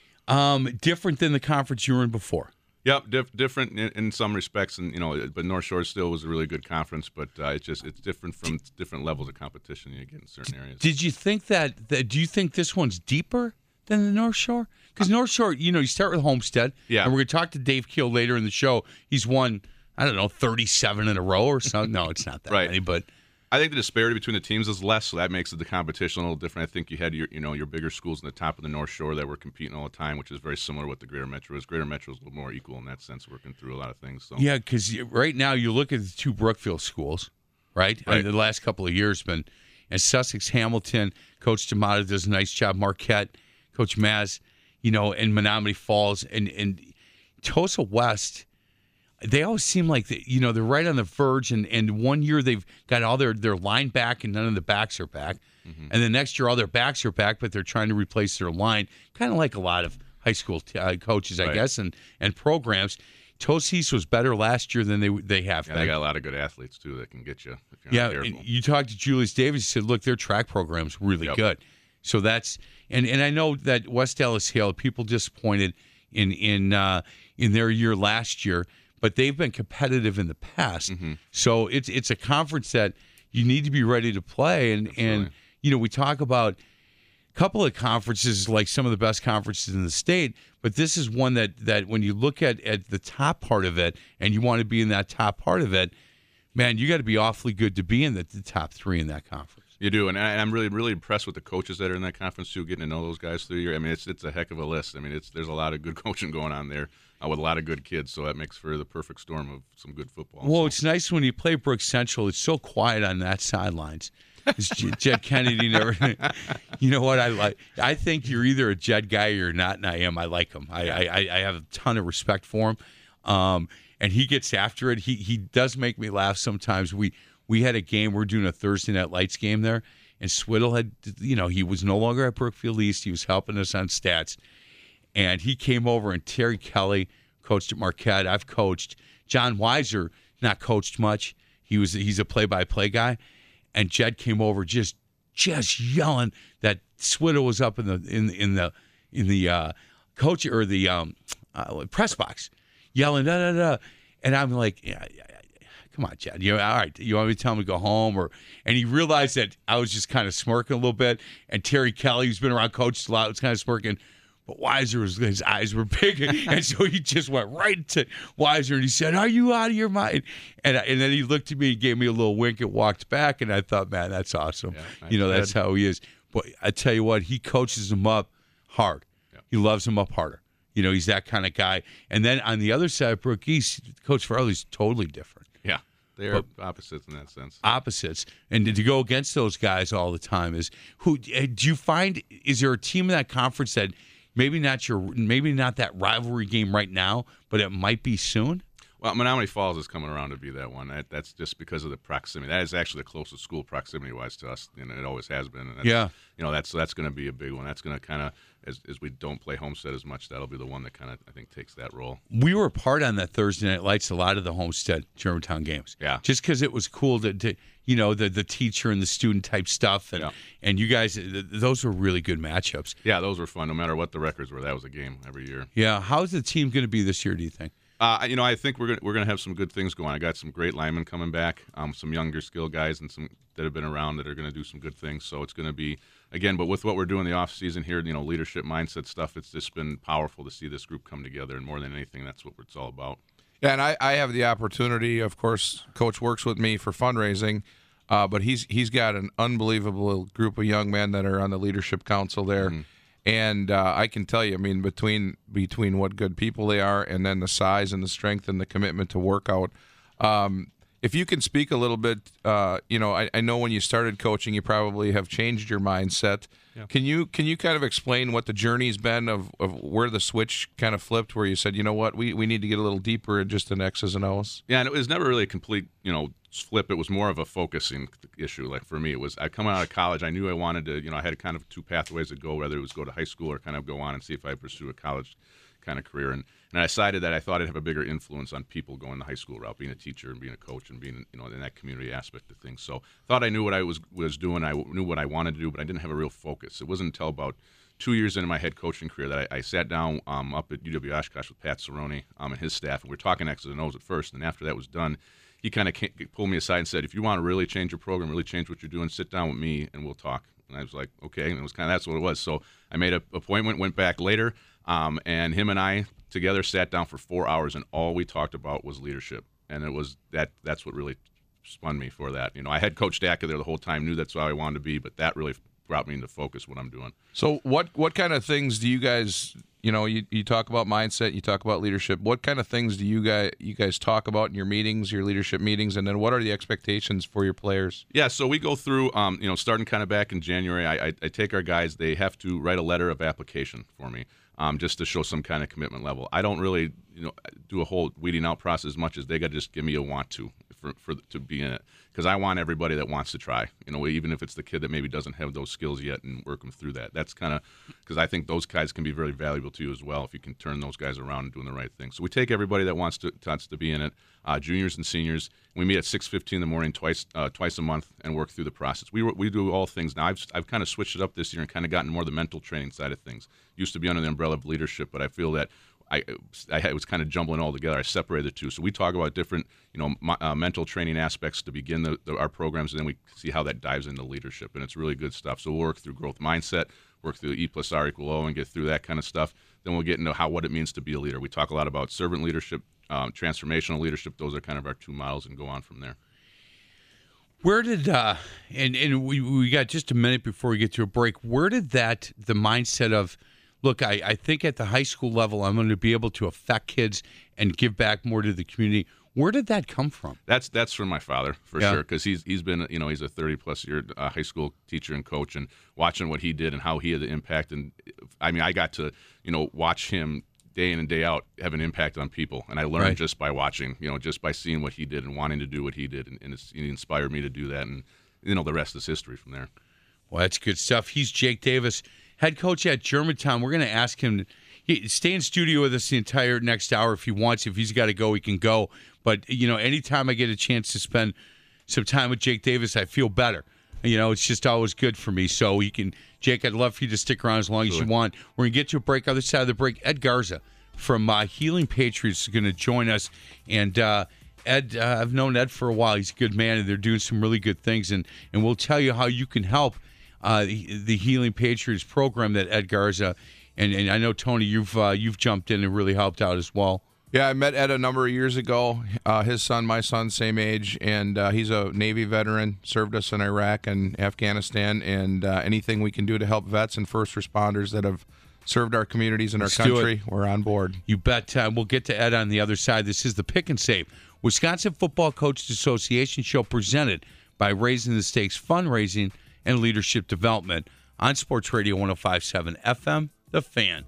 it. Different than the conference you were in before. Yep, different in some respects, and but North Shore still was a really good conference. But it's different from different levels of competition you get in certain areas. Did you think that? Do you think this one's deeper than the North Shore? Because North Shore, you start with Homestead. Yeah, and we're going to talk to Dave Keel later in the show. He's won, I don't know, 37 in a row or something. No, it's not that right. many, but I think the disparity between the teams is less, so that makes the competition a little different. I think you had your bigger schools in the top of the North Shore that were competing all the time, which is very similar to what the Greater Metro is. Greater Metro is a little more equal in that sense, working through a lot of things. So. Yeah, because right now you look at the two Brookfield schools, right? I mean, the last couple of years been, and Sussex Hamilton, Coach D'Amato does a nice job. Marquette, Coach Maz, and Menominee Falls, and Tosa West. They always seem like they're right on the verge, and 1 year they've got all their line back and none of the backs are back, and the next year all their backs are back, but they're trying to replace their line, kind of like a lot of high school coaches, I guess, and programs. Tosa East was better last year than they have. Yeah, they got a lot of good athletes too that can get you if you're not careful. And you talked to Julius Davis. He said, "Look, their track program's really good." So that's and I know that West Ellis Hill, people disappointed in their year last year. But they've been competitive in the past, so it's a conference that you need to be ready to play. And we talk about a couple of conferences like some of the best conferences in the state, but this is one that when you look at the top part of it, and you want to be in that top part of it, man, you got to be awfully good to be in the top three in that conference. You do, and I'm really, really impressed with the coaches that are in that conference too. Getting to know those guys through the year. I mean, it's a heck of a list. I mean, there's a lot of good coaching going on there with a lot of good kids. So that makes for the perfect storm of some good football. Well, it's nice when you play Brook Central. It's so quiet on that sidelines. It's Jed Kennedy never. You know what I like? I think you're either a Jed guy or you're not, and I am. I like him. I have a ton of respect for him, and he gets after it. He does make me laugh sometimes. We had a game. We're doing a Thursday Night Lights game there, and Swiddle had, he was no longer at Brookfield East. He was helping us on stats, and he came over. And Terry Kelly coached at Marquette. I've coached. John Weiser not coached much. He's a play-by-play guy, and Jed came over just yelling that Swiddle was up in the coach or the press box, yelling da da da, and I'm like, yeah. Come on, Chad. All right. You want me to tell him to go home? And he realized that I was just kind of smirking a little bit. And Terry Kelly, who's been around coaches a lot, was kind of smirking. But Weiser, his eyes were big. And so he just went right to Weiser and he said, "Are you out of your mind?" And then he looked at me and gave me a little wink and walked back. And I thought, man, that's awesome. Yeah, that's how he is. But I tell you what, he coaches him up hard. Yeah. He loves him up harder. He's that kind of guy. And then on the other side, Brook East, Coach Farley's totally different. Yeah. They are opposites in that sense. Opposites. And to go against those guys all the time is do you find, is there a team in that conference that maybe not that rivalry game right now, but it might be soon? Well, Menominee Falls is coming around to be that one. That's just because of the proximity. That is actually the closest school proximity-wise to us, and it always has been. And that's going to be a big one. That's going to kind of, as we don't play Homestead as much, that'll be the one that kind of, I think, takes that role. We were part on that Thursday Night Lights, a lot of the Homestead Germantown games. Yeah. Just because it was cool to the teacher and the student type stuff. And you guys, those were really good matchups. Yeah, those were fun. No matter what the records were, that was a game every year. Yeah. How's the team going to be this year, do you think? I think we're gonna have some good things going. I got some great linemen coming back, some younger skill guys, and some that have been around that are going to do some good things. So it's going to be, again, but with what we're doing in the off season here, leadership mindset stuff. It's just been powerful to see this group come together, and more than anything, that's what it's all about. Yeah, and I have the opportunity. Of course, Coach works with me for fundraising, but he's got an unbelievable group of young men that are on the leadership council there. Mm-hmm. And I can tell you, I mean, between what good people they are, and then the size and the strength and the commitment to work out. If you can speak a little bit, I know when you started coaching, you probably have changed your mindset. Yeah. Can you kind of explain what the journey's been of where the switch kind of flipped, where you said, you know what, we need to get a little deeper in just an X's and O's? Yeah, and it was never really a complete, flip. It was more of a focusing issue. Like for me, it was I coming out of college, I knew I wanted to, I had kind of two pathways to go, whether it was go to high school or kind of go on and see if I pursue a college kind of career. And I decided that I thought I'd have a bigger influence on people going the high school route, being a teacher and being a coach and being, in that community aspect of things. So I thought I knew what I was doing. I knew what I wanted to do, but I didn't have a real focus. It wasn't until about 2 years into my head coaching career that I sat down up at UW Oshkosh with Pat Cerrone and his staff, and we were talking X's and O's at first. And after that was done, he kind of pulled me aside and said, if you want to really change your program, really change what you're doing, sit down with me and we'll talk. And I was like, okay. And it was kind of, that's what it was. So I made an appointment, went back later, and him and I together sat down for 4 hours, and all we talked about was leadership. And it was that's what really spun me for that. I had Coach Dacca there the whole time, knew that's how I wanted to be, but that really brought me into focus what I'm doing. So what kind of things do you guys, you talk about mindset, you talk about leadership. What kind of things do you guys talk about in your meetings, your leadership meetings, and then what are the expectations for your players? Yeah, so we go through, starting kind of back in January, I take our guys, they have to write a letter of application for me. Just to show some kind of commitment level. I don't really, do a whole weeding out process as much as they got to just give me a want to to be in it, because I want everybody that wants to try. Even if it's the kid that maybe doesn't have those skills yet, and work them through that. That's kind of because I think those guys can be very valuable to you as well if you can turn those guys around and doing the right thing. So we take everybody that wants to be in it, juniors and seniors. We meet at 6:15 in the morning twice a month and work through the process. We do all things now. I've kind of switched it up this year and kind of gotten more the mental training side of things. Used to be under the umbrella of leadership, but I feel that I was kind of jumbling all together. I separated the two. So we talk about different, mental training aspects to begin our programs, and then we see how that dives into leadership, and it's really good stuff. So we'll work through growth mindset, work through E+R=O, and get through that kind of stuff. Then we'll get into what it means to be a leader. We talk a lot about servant leadership, transformational leadership. Those are kind of our two models, and go on from there. Where did and we got just a minute before we get to a break. Where did the mindset of, look, I think at the high school level I'm going to be able to affect kids and give back more to the community. Where did that come from? That's from my father for sure, because he's been he's a 30+ year high school teacher and coach, and watching what he did and how he had the impact. And I mean, I got to watch him day in and day out have an impact on people, and I learned just by watching, just by seeing what he did and wanting to do what he did, and he inspired me to do that, and the rest is history from there. Well, that's good stuff. He's Jake Davis, head coach at Germantown. We're going to ask him to stay in studio with us the entire next hour if he wants. If he's got to go, he can go. But, anytime I get a chance to spend some time with Jake Davis, I feel better. It's just always good for me. So Jake, I'd love for you to stick around as long as you want. We're going to get to a break. Other side of the break, Ed Garza from Healing Patriots is going to join us. And Ed, I've known Ed for a while. He's a good man, and they're doing some really good things. And we'll tell you how you can help the Healing Patriots program that Ed Garza, and I know, Tony, you've jumped in and really helped out as well. Yeah, I met Ed a number of years ago. His son, my son, same age, and he's a Navy veteran, served us in Iraq and Afghanistan, and anything we can do to help vets and first responders that have served our communities and our country, we're on board. You bet. We'll get to Ed on the other side. This is the Pick and Save Wisconsin Football Coaches Association show, presented by Raising the Stakes Fundraising and Leadership Development on Sports Radio 105.7 FM, The Fan.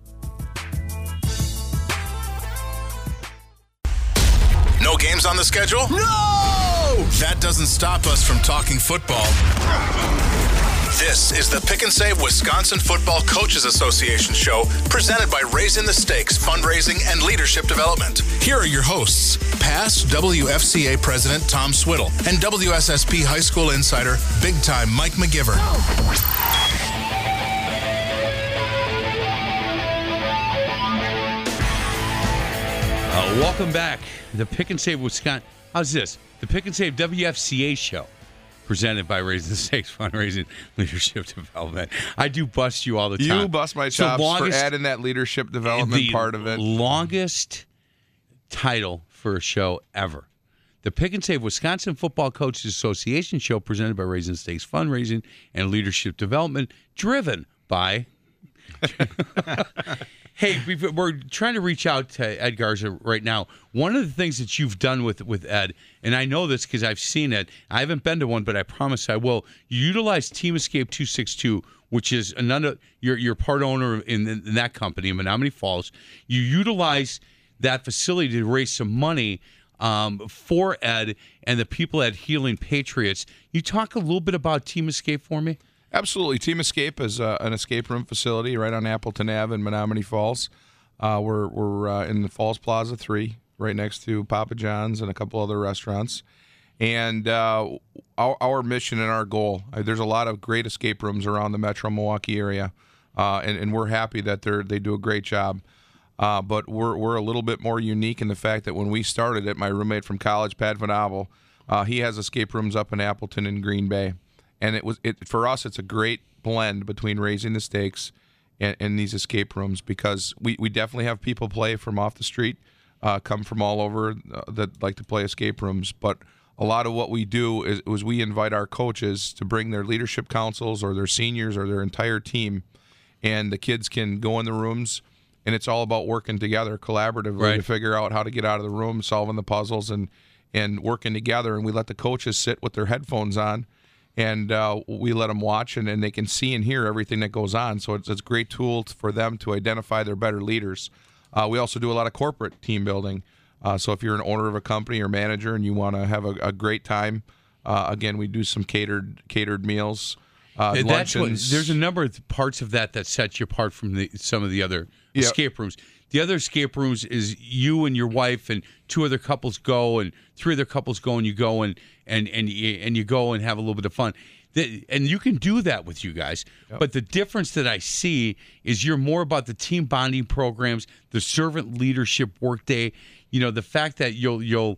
No games on the schedule? No! That doesn't stop us from talking football. This is the Pick and Save Wisconsin Football Coaches Association show, presented by Raising the Stakes Fundraising and Leadership Development. Here are your hosts, past WFCA President Tom Swiddle and WSSP High School Insider, big-time Mike McGiver. Welcome back. The Pick and Save Wisconsin. How's this? The Pick and Save WFCA show, presented by Raising the Stakes Fundraising Leadership Development. I do bust you all the time. You bust my chops for adding that leadership development part of it. Longest title for a show ever. The Pick and Save Wisconsin Football Coaches Association show, presented by Raising the Stakes Fundraising and Leadership Development, driven by... Hey, we're trying to reach out to Ed Garza right now. One of the things that you've done with Ed, and I know this because I've seen it. I haven't been to one, but I promise I will. You utilize Team Escape 262, which is another. You're part owner in that company in Menominee Falls. You utilize that facility to raise some money for Ed and the people at Healing Patriots. You talk a little bit about Team Escape for me? Absolutely. Team Escape is an escape room facility right on Appleton Ave in Menominee Falls. We're in the Falls Plaza 3, right next to Papa John's and a couple other restaurants. And our mission and our goal, there's a lot of great escape rooms around the metro Milwaukee area, and we're happy that they do a great job. But we're a little bit more unique in the fact that when we started it, my roommate from college, Pat Van Abel, he has escape rooms up in Appleton and Green Bay. And for us, it's a great blend between Raising the Stakes and these escape rooms, because we definitely have people play from off the street, come from all over that like to play escape rooms. But a lot of what we do is we invite our coaches to bring their leadership councils or their seniors or their entire team, and the kids can go in the rooms, and it's all about working together collaboratively to figure out how to get out of the room, solving the puzzles, and working together. And we let the coaches sit with their headphones on, and we let them watch, and they can see and hear everything that goes on. So it's a great tool for them to identify their better leaders. We also do a lot of corporate team building. So if you're an owner of a company or manager and you want to have a great time, again, we do some catered meals, luncheons. There's a number of parts of that sets you apart from some of the other escape rooms. The other escape rooms is you and your wife and two other couples go, and three other couples go, and you go and you go and have a little bit of fun. And you can do that with you guys. Yep. But the difference that I see is you're more about the team bonding programs, the servant leadership workday. You know, the fact that you'll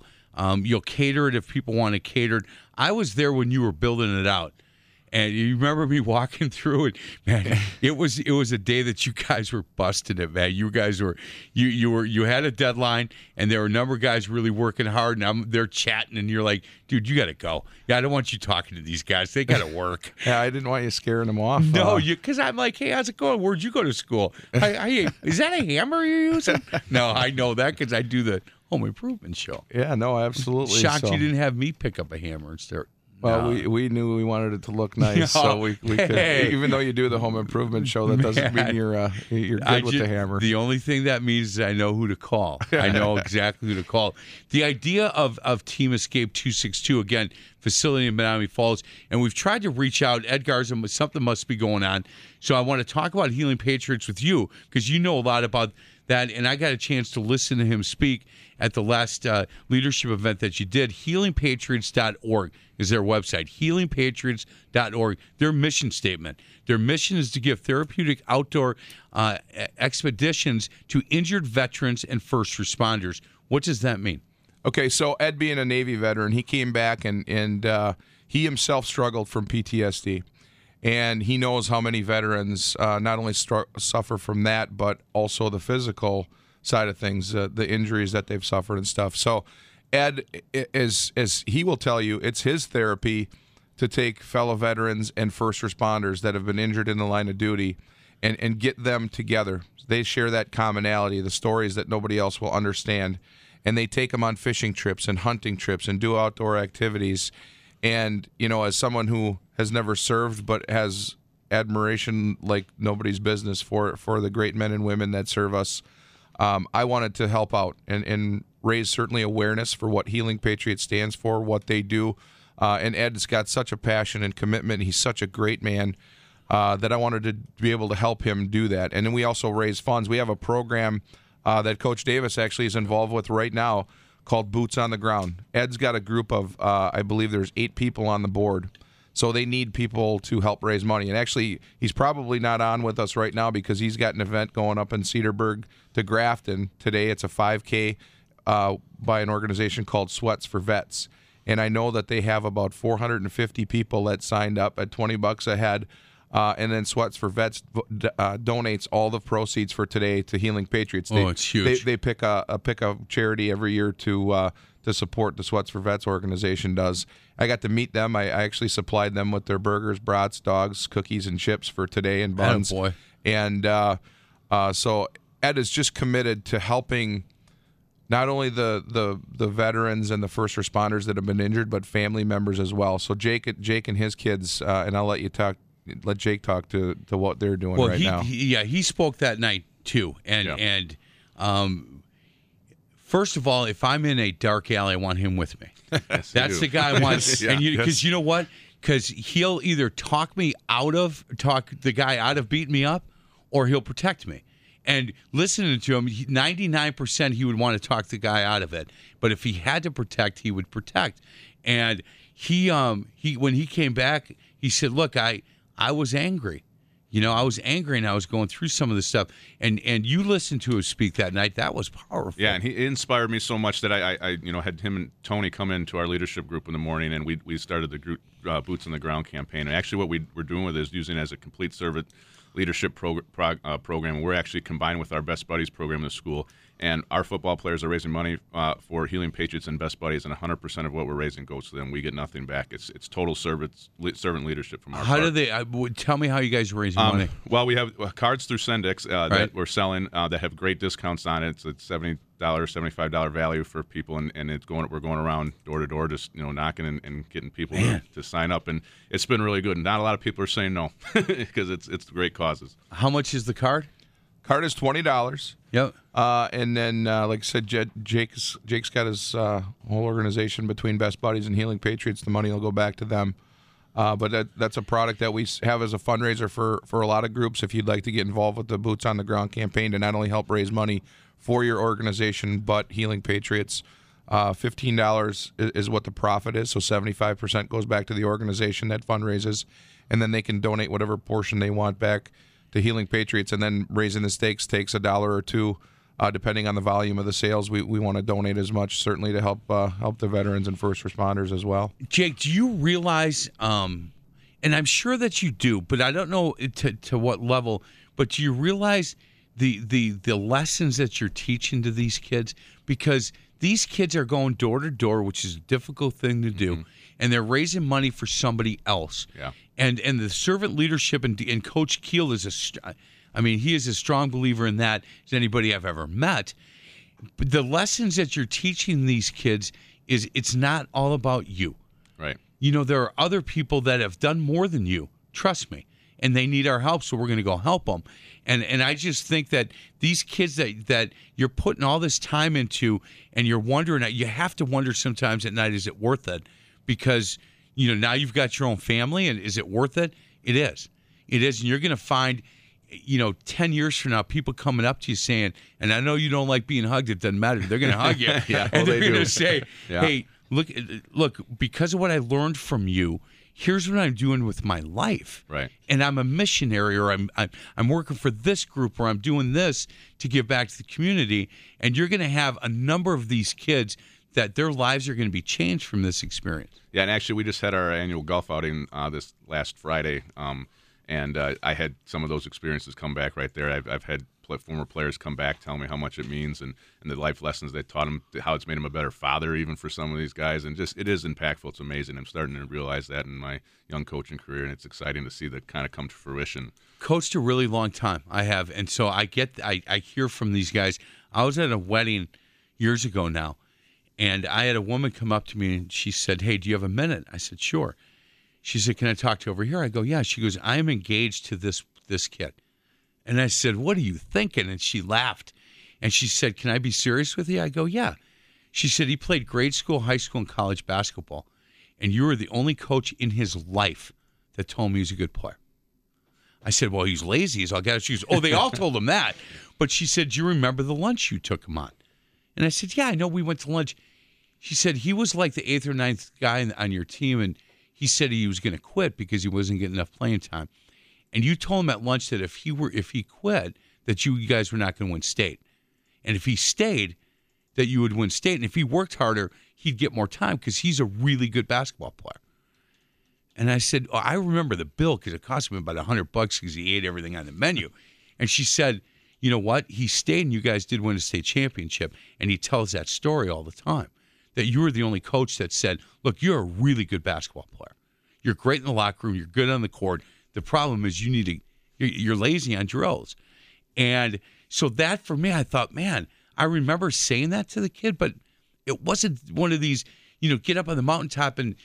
cater it if people want to cater it. I was there when you were building it out. And you remember me walking through it, man. It was a day that you guys were busting it, man. You guys were you had a deadline, and there were a number of guys really working hard, and they're chatting, and you're like, dude, you got to go. Yeah, I don't want you talking to these guys. They got to work. Yeah, I didn't want you scaring them off. No, because I'm like, hey, how's it going? Where'd you go to school? Is that a hammer you're using? No, I know that because I do the home improvement show. Yeah, no, absolutely. Shocked you didn't have me pick up a hammer and start. Well, we knew we wanted it to look nice, so we could. Even though you do the home improvement show, that doesn't mean you're good with the hammer. The only thing that means is I know who to call. I know exactly who to call. The idea of Team Escape 262, again, facility in Menominee Falls, and we've tried to reach out. Ed Garza, something must be going on. So I want to talk about Healing Patriots with you, because you know a lot about that, and I got a chance to listen to him speak at the last leadership event that you did. HealingPatriots.org is their website. HealingPatriots.org. Their mission statement. Their mission is to give therapeutic outdoor expeditions to injured veterans and first responders. What does that mean? Okay, so Ed, being a Navy veteran, he came back and he himself struggled from PTSD. And he knows how many veterans not only suffer from that, but also the physical side of things, the injuries that they've suffered and stuff. So Ed, as he will tell you, it's his therapy to take fellow veterans and first responders that have been injured in the line of duty and get them together. They share that commonality, the stories that nobody else will understand. And they take them on fishing trips and hunting trips and do outdoor activities. And, you know, as someone who has never served but has admiration like nobody's business for the great men and women that serve us, I wanted to help out and raise certainly awareness for what Healing Patriots stands for, what they do. And Ed's got such a passion and commitment. He's such a great man that I wanted to be able to help him do that. And then we also raise funds. We have a program that Coach Davis actually is involved with right now called Boots on the Ground. Ed's got a group of, I believe there's 8 people on the board. So they need people to help raise money. And actually, he's probably not on with us right now because he's got an event going up in Cedarburg to Grafton today. It's a 5K by an organization called Sweats for Vets. And I know that they have about 450 people that signed up at $20 a head. And then Sweats for Vets donates all the proceeds for today to Healing Patriots. It's huge. They pick a charity every year to support the Sweats for Vets organization does. I got to meet them. I actually supplied them with their burgers, brats, dogs, cookies, and chips for today and buns. Attaboy. And so Ed is just committed to helping not only the veterans and the first responders that have been injured, but family members as well. So Jake and his kids, and I'll let Jake talk to what they're doing now. He spoke that night too, and first of all, if I'm in a dark alley, I want him with me. Yes, That's the guy I want, Yeah. because you know what? Because he'll either talk the guy out of beating me up, or he'll protect me. And listening to him, 99% he would want to talk the guy out of it. But if he had to protect, he would protect. And he when he came back, he said, "Look, I was angry. I was angry, and I was going through some of this stuff." And you listened to him speak that night. That was powerful. Yeah, and he inspired me so much that I had him and Tony come into our leadership group in the morning, and we started the group Boots on the Ground campaign. And actually, what we're doing with it is using it as a complete servant leadership program. We're actually combined with our Best Buddies program in the school, and our football players are raising money for Healing Patriots and Best Buddies, and 100% of what we're raising goes to them. We get nothing back. It's total servant leadership from our part. How do they? Tell me how you guys are raising money. Well, we have cards through Sendix that we're selling that have great discounts on it. It's $70, $75 value for people, and we're going around door to door, just knocking and getting people to sign up, and it's been really good. And not a lot of people are saying no because it's great causes. How much is the card? Card is $20. Yep. And then, like I said, Jake's got his whole organization between Best Buddies and Healing Patriots. The money will go back to them. But that's a product that we have as a fundraiser for a lot of groups. If you'd like to get involved with the Boots on the Ground campaign to not only help raise money for your organization, but Healing Patriots, $15 is what the profit is. So 75% goes back to the organization that fundraises, and then they can donate whatever portion they want back to Healing Patriots. And then Raising the Stakes takes $1 or $2, depending on the volume of the sales. We want to donate as much, certainly, to help the veterans and first responders as well. Jake, do you realize, and I'm sure that you do, but I don't know to what level, but do you realize the lessons that you're teaching to these kids? Because these kids are going door to door, which is a difficult thing to do, and they're raising money for somebody else. Yeah. And the servant leadership, and Coach Keel is he is a strong believer in that as anybody I've ever met. But the lessons that you're teaching these kids is it's not all about you. Right. There are other people that have done more than you. Trust me. And they need our help, so we're going to go help them. And I just think that these kids that you're putting all this time into, and you're wondering, you have to wonder sometimes at night, is it worth it? Because, now you've got your own family, and is it worth it? It is. It is. And you're going to find, 10 years from now, people coming up to you saying, and I know you don't like being hugged, it doesn't matter. They're going to hug you. Yeah, and they're they going do. to say, hey, look, because of what I learned from you, here's what I'm doing with my life. Right. And I'm a missionary, or I'm working for this group, or I'm doing this to give back to the community. And you're going to have a number of these kids that their lives are going to be changed from this experience. Yeah, and actually we just had our annual golf outing this last Friday, and I had some of those experiences come back right there. I've had former players come back, tell me how much it means, and the life lessons they taught them, how it's made them a better father even for some of these guys, and just it is impactful. It's amazing. I'm starting to realize that in my young coaching career, and it's exciting to see that kind of come to fruition. Coached a really long time, I have, and so I hear from these guys. I was at a wedding years ago now, and I had a woman come up to me, and she said, "Hey, do you have a minute?" I said, "Sure." She said, "Can I talk to you over here?" I go, "Yeah." She goes, "I am engaged to this kid." And I said, "What are you thinking?" And she laughed. And she said, "Can I be serious with you?" I go, "Yeah." She said, "He played grade school, high school, and college basketball. And you were the only coach in his life that told me he was a good player." I said, "Well, he's lazy. He's all got his shoes." "Oh, they all told him that." But she said, "Do you remember the lunch you took him on?" And I said, "Yeah, I know we went to lunch." She said, "He was like the 8th or 9th guy on your team, and he said he was going to quit because he wasn't getting enough playing time. And you told him at lunch that if he quit, that you guys were not going to win state. And if he stayed, that you would win state. And if he worked harder, he'd get more time because he's a really good basketball player. And I said, I remember the bill because it cost him about $100 because he ate everything on the menu. And she said, you know what? He stayed and you guys did win a state championship. And he tells that story all the time, that you were the only coach that said, look, you're a really good basketball player. You're great in the locker room. You're good on the court. The problem is you're lazy on drills. And so that for me, I thought, man, I remember saying that to the kid, but it wasn't one of these, get up on the mountaintop and,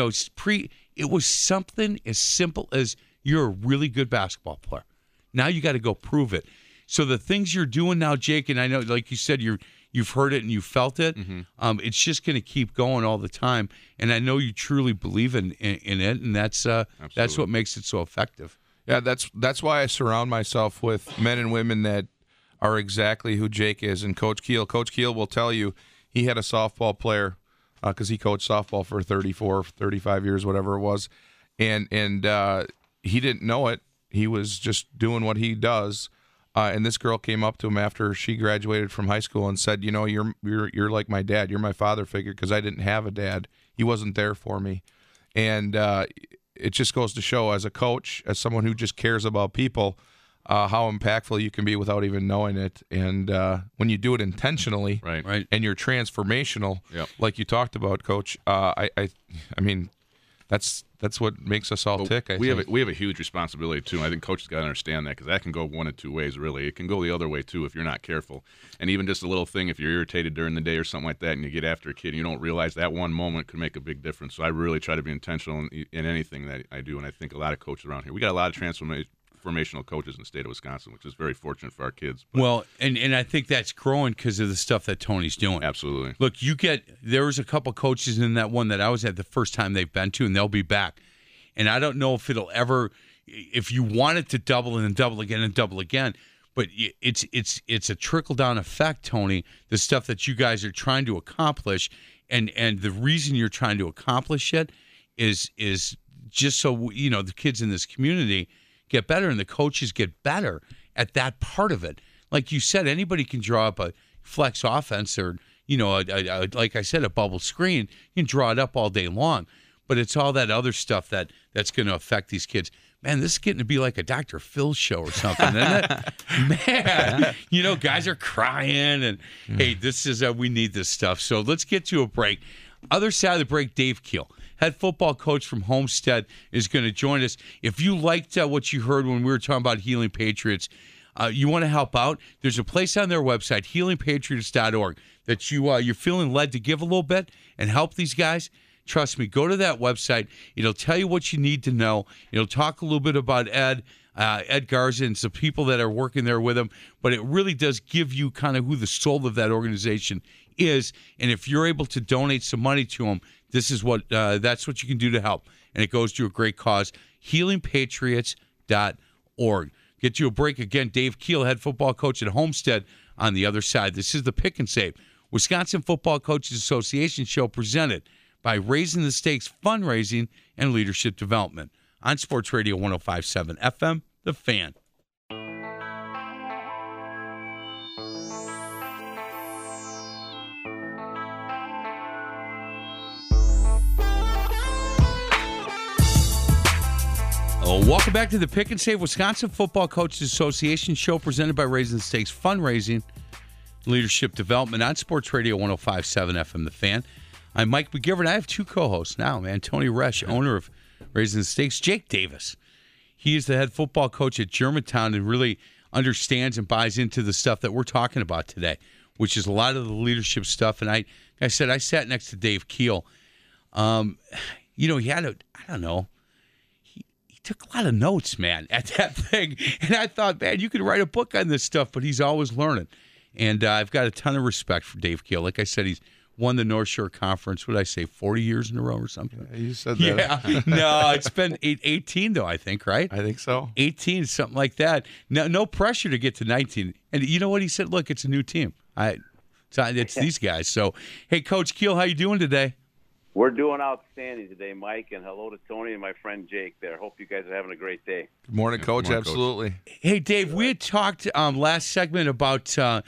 it was something as simple as you're a really good basketball player. Now you got to go prove it. So the things you're doing now, Jake, and I know, like you said, you've heard it and you felt it. Mm-hmm. It's just going to keep going all the time. And I know you truly believe in it, and that's what makes it so effective. Yeah, that's why I surround myself with men and women that are exactly who Jake is. And Coach Keel will tell you he had a softball player because he coached softball for 34, 35 years, whatever it was. And he didn't know it. He was just doing what he does. And this girl came up to him after she graduated from high school and said, you're like my dad. You're my father figure because I didn't have a dad. He wasn't there for me. And it just goes to show as a coach, as someone who just cares about people, how impactful you can be without even knowing it. And when you do it intentionally, right. and you're transformational, like you talked about, Coach, I mean, that's what makes us all tick. We have a huge responsibility too. I think coaches got to understand that because that can go one of two ways. Really, it can go the other way too if you're not careful. And even just a little thing, if you're irritated during the day or something like that, and you get after a kid, and you don't realize that one moment could make a big difference. So I really try to be intentional in anything that I do, and I think a lot of coaches around here, we got a lot of transformational coaches in the state of Wisconsin, which is very fortunate for our kids. But, well, and I think that's growing because of the stuff that Tony's doing. Absolutely. Look, there was a couple coaches in that one that I was at the first time they've been to, and they'll be back. And I don't know if it'll ever, if you want it to double and then double again and double again, but it's a trickle down effect, Tony. The stuff that you guys are trying to accomplish, and the reason you're trying to accomplish it is just so the kids in this community get better and the coaches get better at that part of it. Like you said, anybody can draw up a flex offense or like I said, a bubble screen. You can draw it up all day long. But it's all that other stuff that's going to affect these kids. Man, this is getting to be like a Dr. Phil show or something, isn't it? Man, guys are crying, and hey, this is we need this stuff. So let's get to a break. Other side of the break, Dave Keel, head football coach from Homestead, is going to join us. If you liked what you heard when we were talking about Healing Patriots, you want to help out, there's a place on their website, healingpatriots.org, that you're feeling led to give a little bit and help these guys. Trust me, go to that website. It'll tell you what you need to know. It'll talk a little bit about Ed Garza and some people that are working there with him, but it really does give you kind of who the soul of that organization is. And if you're able to donate some money to them, this is that's what you can do to help. And it goes to a great cause, healingpatriots.org. Get you a break again. Dave Keel, head football coach at Homestead, on the other side. This is the Pick and Save Wisconsin Football Coaches Association show presented by Raising the Stakes Fundraising and Leadership Development on Sports Radio 105.7 FM, The Fan. Welcome back to the Pick and Save Wisconsin Football Coaches Association show presented by Raising the Stakes Fundraising, Leadership Development on Sports Radio 105.7 FM, The Fan. I'm Mike McGivern. I have two co-hosts now, man. Tony Resch, owner of Raising the Stakes. Jake Davis. He is the head football coach at Germantown and really understands and buys into the stuff that we're talking about today, which is a lot of the leadership stuff. And I sat next to Dave Keel. He had he took a lot of notes, man, at that thing. And I thought, man, you could write a book on this stuff, but he's always learning. And I've got a ton of respect for Dave Keel. Like I said, he's won the North Shore Conference, 40 years in a row or something? Yeah, you said that. Yeah. No, it's been 18, though, I think, right? I think so. 18, something like that. No pressure to get to 19. And you know what he said? Look, it's a new team. It's these guys. So, hey, Coach Keel, how you doing today? We're doing outstanding today, Mike, and hello to Tony and my friend Jake there. Hope you guys are having a great day. Good morning, Coach. Good morning, Absolutely. Coach. Hey, Dave, we had talked last segment about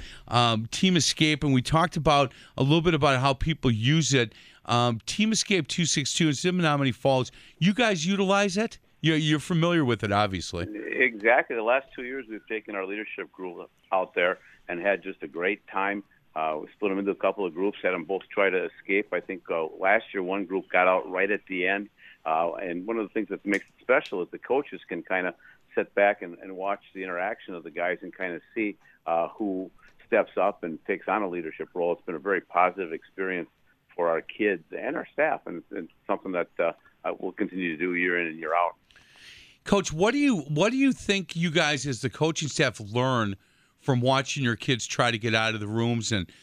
Team Escape, and we talked about a little bit about how people use it. Team Escape 262 in Menominee Falls, you guys utilize it? You're familiar with it, obviously. Exactly. The last 2 years, we've taken our leadership group out there and had just a great time. We split them into a couple of groups, had them both try to escape. I think last year one group got out right at the end. And one of the things that makes it special is the coaches can kind of sit back and watch the interaction of the guys and kind of see who steps up and takes on a leadership role. It's been a very positive experience for our kids and our staff, and it's something that we'll continue to do year in and year out. Coach, what do you think you guys as the coaching staff learn from watching your kids try to get out of the rooms, and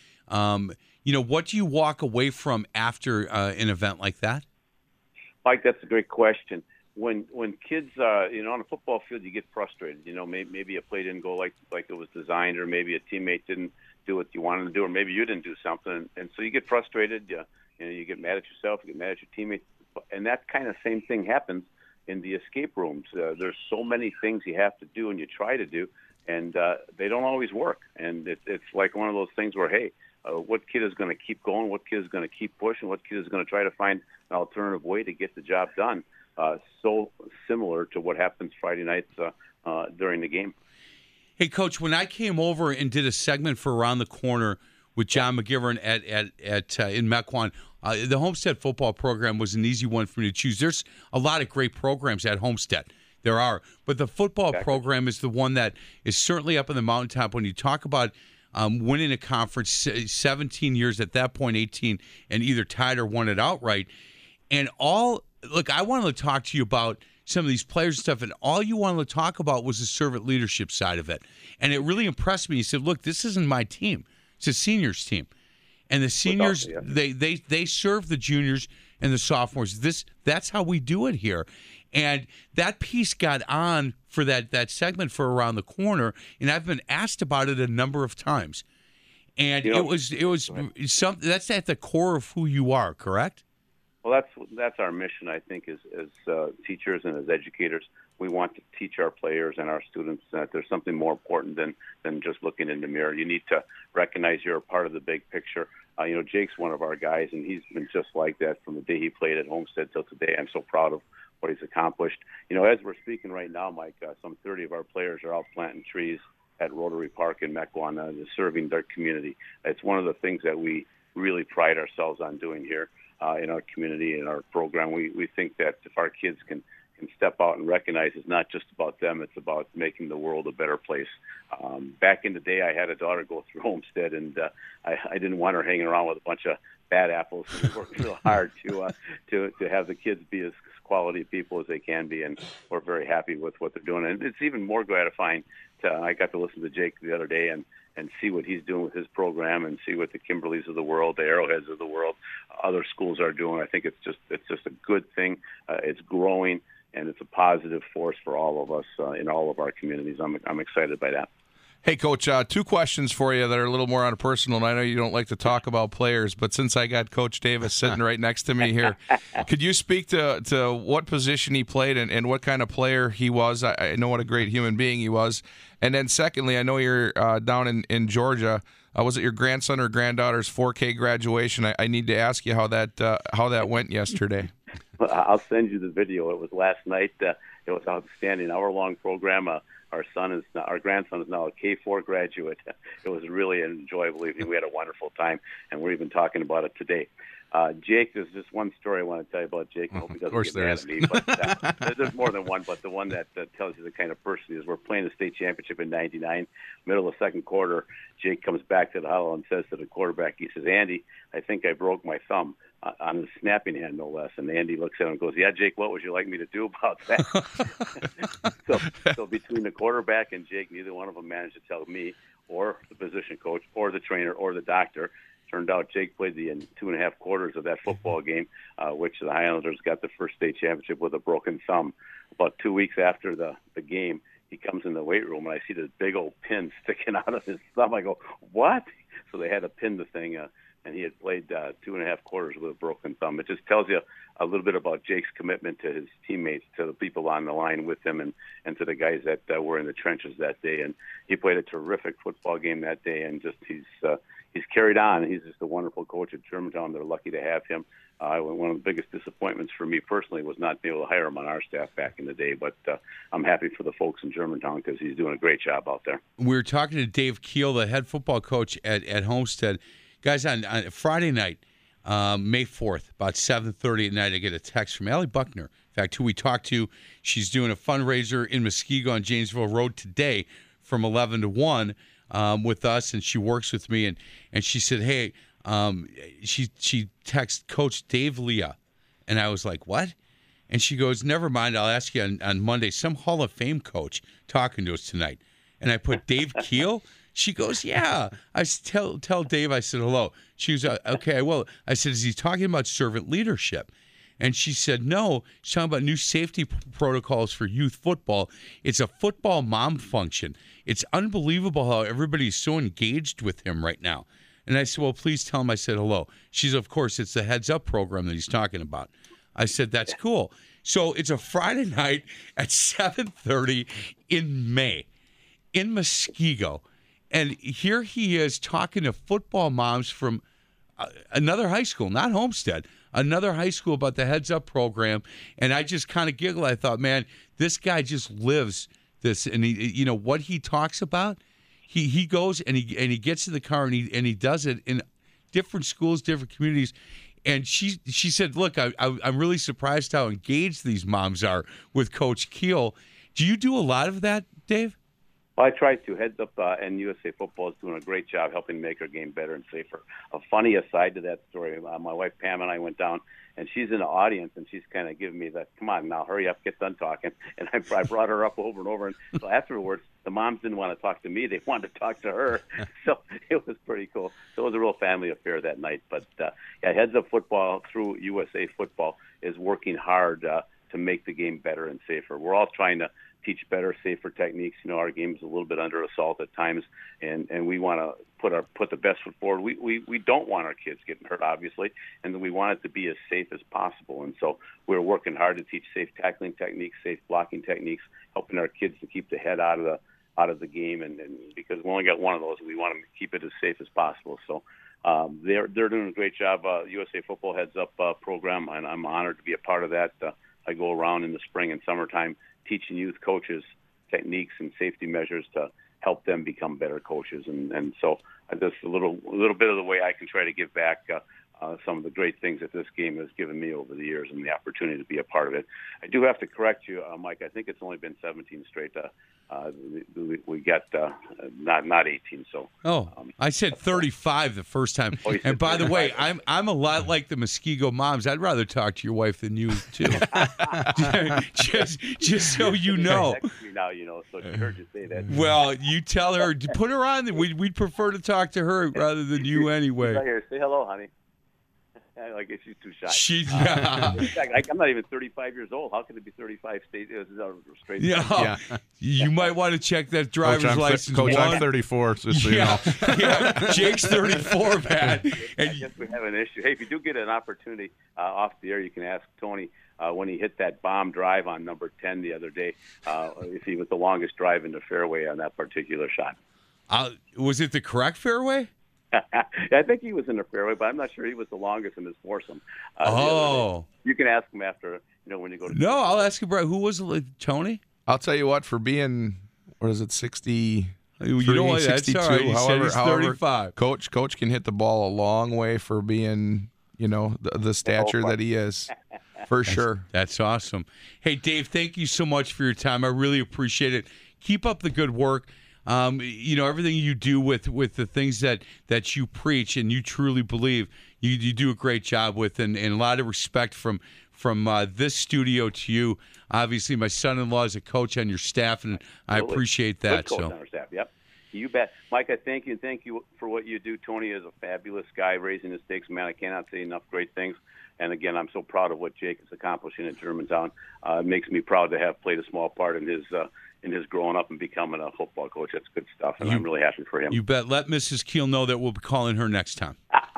what do you walk away from after an event like that? Mike, that's a great question. When kids, on a football field, you get frustrated. Maybe a play didn't go like it was designed, or maybe a teammate didn't do what you wanted to do, or maybe you didn't do something, and so you get frustrated. You get mad at yourself, you get mad at your teammates, and that kind of same thing happens in the escape rooms. There's so many things you have to do and you try to do, and they don't always work. And it's like one of those things where, hey, what kid is going to keep going? What kid is going to keep pushing? What kid is going to try to find an alternative way to get the job done? So similar to what happens Friday nights during the game. Hey, Coach, when I came over and did a segment for Around the Corner with John McGivern at in Mequon, the Homestead football program was an easy one for me to choose. There's a lot of great programs at Homestead. There are. But the football program is the one that is certainly up on the mountaintop. When you talk about winning a conference, 17 years at that point, 18, and either tied or won it outright. And I wanted to talk to you about some of these players and stuff, and all you wanted to talk about was the servant leadership side of it. And it really impressed me. You said, look, this isn't my team. It's a seniors team. And the seniors, they serve the juniors and the sophomores. That's how we do it here. And that piece got on for that segment for Around the Corner, and I've been asked about it a number of times. And it was something that's at the core of who you are, correct? Well, that's our mission, I think, as teachers and as educators. We want to teach our players and our students that there's something more important than just looking in the mirror. You need to recognize you're a part of the big picture. Jake's one of our guys, and he's been just like that from the day he played at Homestead till today. I'm so proud of what he's accomplished. As we're speaking right now, Mike, some 30 of our players are out planting trees at Rotary Park in Mequon, serving their community. It's one of the things that we really pride ourselves on doing here in our community, in our program. We think that if our kids can step out and recognize it's not just about them, it's about making the world a better place. Back in the day, I had a daughter go through Homestead, and I didn't want her hanging around with a bunch of bad apples. We worked real hard to have the kids be as quality people as they can be, and we're very happy with what they're doing. And it's even more gratifying I got to listen to Jake the other day and see what he's doing with his program, and see what the Kimberleys of the world, the Arrowheads of the world, other schools are doing. I think it's just a good thing. It's growing, and it's a positive force for all of us in all of our communities. I'm excited by that. Hey, Coach, two questions for you that are a little more on a personal, and I know you don't like to talk about players, but since I got Coach Davis sitting right next to me here, could you speak to what position he played and what kind of player he was? I know what a great human being he was. And then secondly, I know you're down in Georgia. Was it your grandson or granddaughter's 4K graduation? I need to ask you how that went yesterday. I'll send you the video. It was last night. It was outstanding. Hour-long program. Our grandson is now a K4 graduate. It was really an enjoyable evening. We had a wonderful time, and we're even talking about it today. Jake, there's just one story I want to tell you about Jake. I hope he doesn't get mad at me. But there's more than one, but the one that tells you the kind of person he is. We're playing the state championship in '99. Middle of the second quarter, Jake comes back to the huddle and says to the quarterback, he says, "Andy, I think I broke my thumb on the snapping hand, no less." And Andy looks at him and goes, "Yeah, Jake, what would you like me to do about that?" So between the quarterback and Jake, neither one of them managed to tell me or the position coach or the trainer or the doctor. Turned out Jake played the 2.5 quarters of that football game, which the Highlanders got the first state championship with a broken thumb. About 2 weeks after the game, he comes in the weight room, and I see this big old pin sticking out of his thumb. I go, "What?" So they had to pin the thing and he had played 2.5 quarters with a broken thumb. It just tells you a little bit about Jake's commitment to his teammates, to the people on the line with him, and to the guys that were in the trenches that day. And he played a terrific football game that day, and just he's carried on. He's just a wonderful coach at Germantown. They're lucky to have him. One of the biggest disappointments for me personally was not being able to hire him on our staff back in the day, but I'm happy for the folks in Germantown because he's doing a great job out there. We were talking to Dave Keel, the head football coach at Homestead. Guys, on Friday night, May 4th, about 7:30 at night, I get a text from Allie Buckner. In fact, who we talked to, she's doing a fundraiser in Muskego on Janesville Road today from 11 to 1 with us, and she works with me. And she said, hey, she texted Coach Dave Leah. And I was like, what? And she goes, never mind, I'll ask you on Monday. Some Hall of Fame coach talking to us tonight. And I put Dave Keel. She goes, yeah. I tell Dave, I said, hello. She was, okay, I will. I said, is he talking about servant leadership? And she said, no, she's talking about new safety protocols for youth football. It's a football mom function. It's unbelievable how everybody's so engaged with him right now. And I said, well, please tell him I said hello. She's, of course, it's the Heads Up program that he's talking about. I said, that's cool. So it's a Friday night at 7:30 in May in Muskego. And here he is talking to football moms from another high school, not Homestead, another high school about the Heads Up program. And I just kind of giggled. I thought, man, this guy just lives this. And he, what he talks about, he goes and he gets in the car and he does it in different schools, different communities. And she said, look, I'm really surprised how engaged these moms are with Coach Keel. Do you do a lot of that, Dave? Well, I try to. Heads Up and USA Football is doing a great job helping make our game better and safer. A funny aside to that story, my wife Pam and I went down, and she's in the audience, and she's kind of giving me that, come on now, hurry up, get done talking. And I brought her up over and over. And so afterwards, the moms didn't want to talk to me. They wanted to talk to her. So it was pretty cool. So it was a real family affair that night. But, Heads Up Football through USA Football is working hard to make the game better and safer. We're all trying to teach better, safer techniques. Our game's a little bit under assault at times, and we want to put the best foot forward. We don't want our kids getting hurt, obviously, and we want it to be as safe as possible. And so we're working hard to teach safe tackling techniques, safe blocking techniques, helping our kids to keep the head out of the game. And because we only got one of those, we want to keep it as safe as possible. So they're doing a great job. USA Football Heads Up program, and I'm honored to be a part of that. I go around in the spring and summertime teaching youth coaches techniques and safety measures to help them become better coaches. And so just a little bit of the way I can try to give back some of the great things that this game has given me over the years and the opportunity to be a part of it. I do have to correct you, Mike. I think it's only been 17 straight. We got not 18. So I said 35 the first time. And by the way, I'm a lot like the Muskego moms. I'd rather talk to your wife than you too. just so you know. Now so she heard you say that. Well, you tell her to put her on. We'd prefer to talk to her rather than you anyway. Right here, say hello, honey. I guess she's too shy. In fact, I'm not even 35 years old. How can it be 35 straight? Yeah. You might want to check that driver's license. Coach, I'm 34, just so you know. Yeah, Jake's 34, man. I guess we have an issue. Hey, if you do get an opportunity off the air, you can ask Tony when he hit that bomb drive on number 10 the other day, if he was the longest drive in the fairway on that particular shot. Was it the correct fairway? I think he was in the fairway, but I'm not sure he was the longest in his foursome. You can ask him after, when you go to. No, I'll ask him. Who was it, Tony? I'll tell you what, for being, 60. You know what? That's all right. He said he's 35. Coach can hit the ball a long way for being, the stature that he is. For sure. That's awesome. Hey, Dave, thank you so much for your time. I really appreciate it. Keep up the good work. Everything you do with the things that you preach and you truly believe, you do a great job with, and a lot of respect from this studio to you. Obviously, my son-in-law is a coach on your staff, and I appreciate that. Good coach on our staff, yep. You bet. Mike, I thank you, and thank you for what you do. Tony is a fabulous guy, raising the stakes. Man, I cannot say enough great things. And, again, I'm so proud of what Jake is accomplishing at Germantown. It makes me proud to have played a small part in his growing up and becoming a football coach. That's good stuff, and I'm really happy for him. You bet. Let Mrs. Keel know that we'll be calling her next time.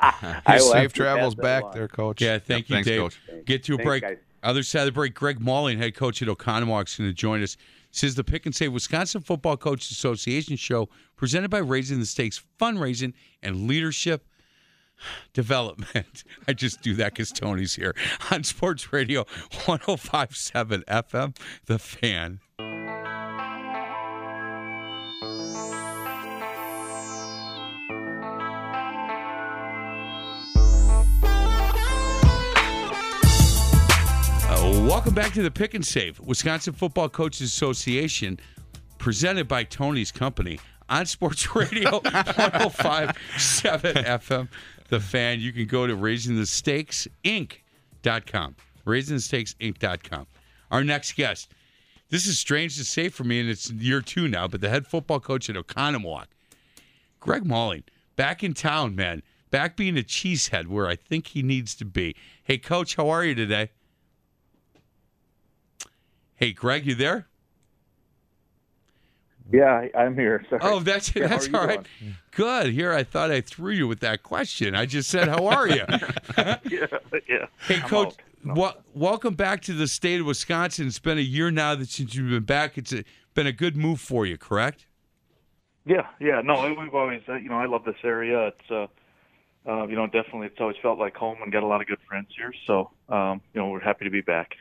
Safe travels back there, Coach. Yeah, thank you, thanks, Dave. Coach. Get to a Thanks, break. guys. Other side of the break, Greg Malling, head coach at Oconomowoc, is going to join us. This is the Pick and Save Wisconsin Football Coaches Association show presented by Raising the Stakes Fundraising and Leadership Development. I just do that because Tony's here on Sports Radio 105.7 FM, The Fan. Welcome back to the Pick and Save, Wisconsin Football Coaches Association, presented by Tony's Company on Sports Radio 105.7 FM. The Fan. You can go to raisingthestakes.inc.com. Raisingthestakes.inc.com. Our next guest. This is strange to say for me, and it's year 2 now, but the head football coach at Oconomowoc, Greg Malling, back in town, man. Back being a cheesehead where I think he needs to be. Hey, Coach, how are you today? Hey, Greg, you there? Yeah, I'm here. Sorry. Oh, that's all right. Good. Here, I thought I threw you with that question. I just said, how are you? yeah. Hey, Coach, welcome back to the state of Wisconsin. It's been a year now since you've been back. It's been a good move for you, correct? Yeah. No, we've always, I love this area. It's, definitely, it's always felt like home and got a lot of good friends here. So, we're happy to be back.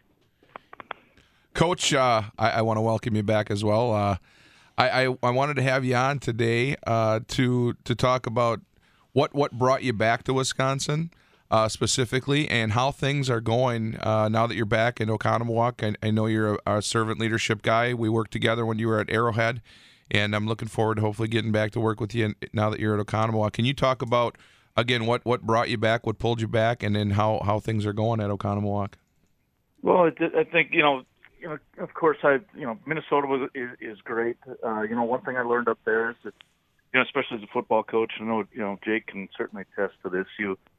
Coach, I want to welcome you back as well. I wanted to have you on today to talk about what brought you back to Wisconsin specifically, and how things are going now that you're back in Oconomowoc. I know you're a servant leadership guy. We worked together when you were at Arrowhead, and I'm looking forward to hopefully getting back to work with you now that you're at Oconomowoc. Can you talk about, again, what brought you back, what pulled you back, and then how things are going at Oconomowoc? Well, I think, of course, Minnesota is great. One thing I learned up there is that, especially as a football coach, I know, Jake can certainly attest to this.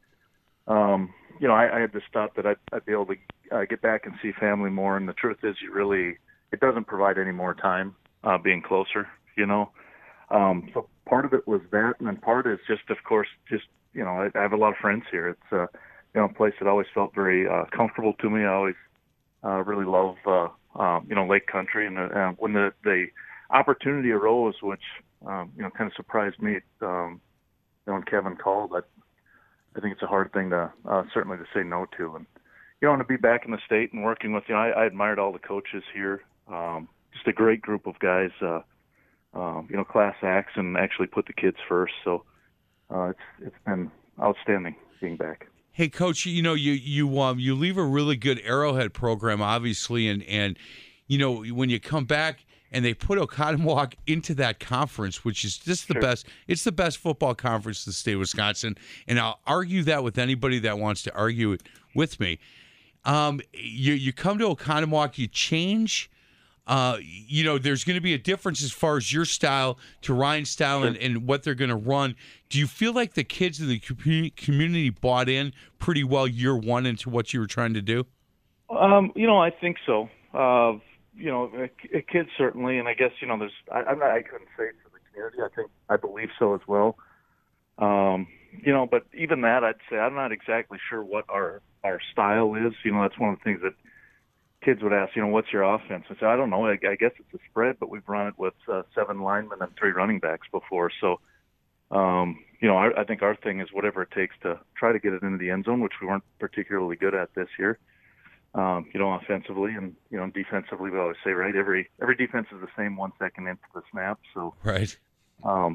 I had this thought that I'd be able to get back and see family more. And the truth is, it doesn't provide any more time being closer, So part of it was that. And then part is just, of course, I have a lot of friends here. It's, a place that always felt very comfortable to me. I always really love, Lake Country. And when the opportunity arose, which, kind of surprised me, when Kevin called, I think it's a hard thing to certainly to say no to. And, to be back in the state and working with, I admired all the coaches here. Just a great group of guys, class acts, and actually put the kids first. So it's been outstanding being back. Hey, Coach, you leave a really good Arrowhead program, obviously, and when you come back and they put Oconomowoc into that conference, which is just the best. It's the best football conference in the state of Wisconsin, and I'll argue that with anybody that wants to argue it with me. You come to Oconomowoc, you change. There's going to be a difference as far as your style to Ryan's style and what they're going to run. Do you feel like the kids in the community bought in pretty well year one into what you were trying to do? I think so. Kids certainly, and I guess I couldn't say it for the community. I believe so as well. But even that, I'd say I'm not exactly sure what our style is. That's one of the things that kids would ask, what's your offense? I say, I don't know. I guess it's a spread, but we've run it with 7 linemen and 3 running backs before. So, I think our thing is whatever it takes to try to get it into the end zone, which we weren't particularly good at this year. Offensively and, defensively, we always say, right, every defense is the same 1 second into the snap. So, right. I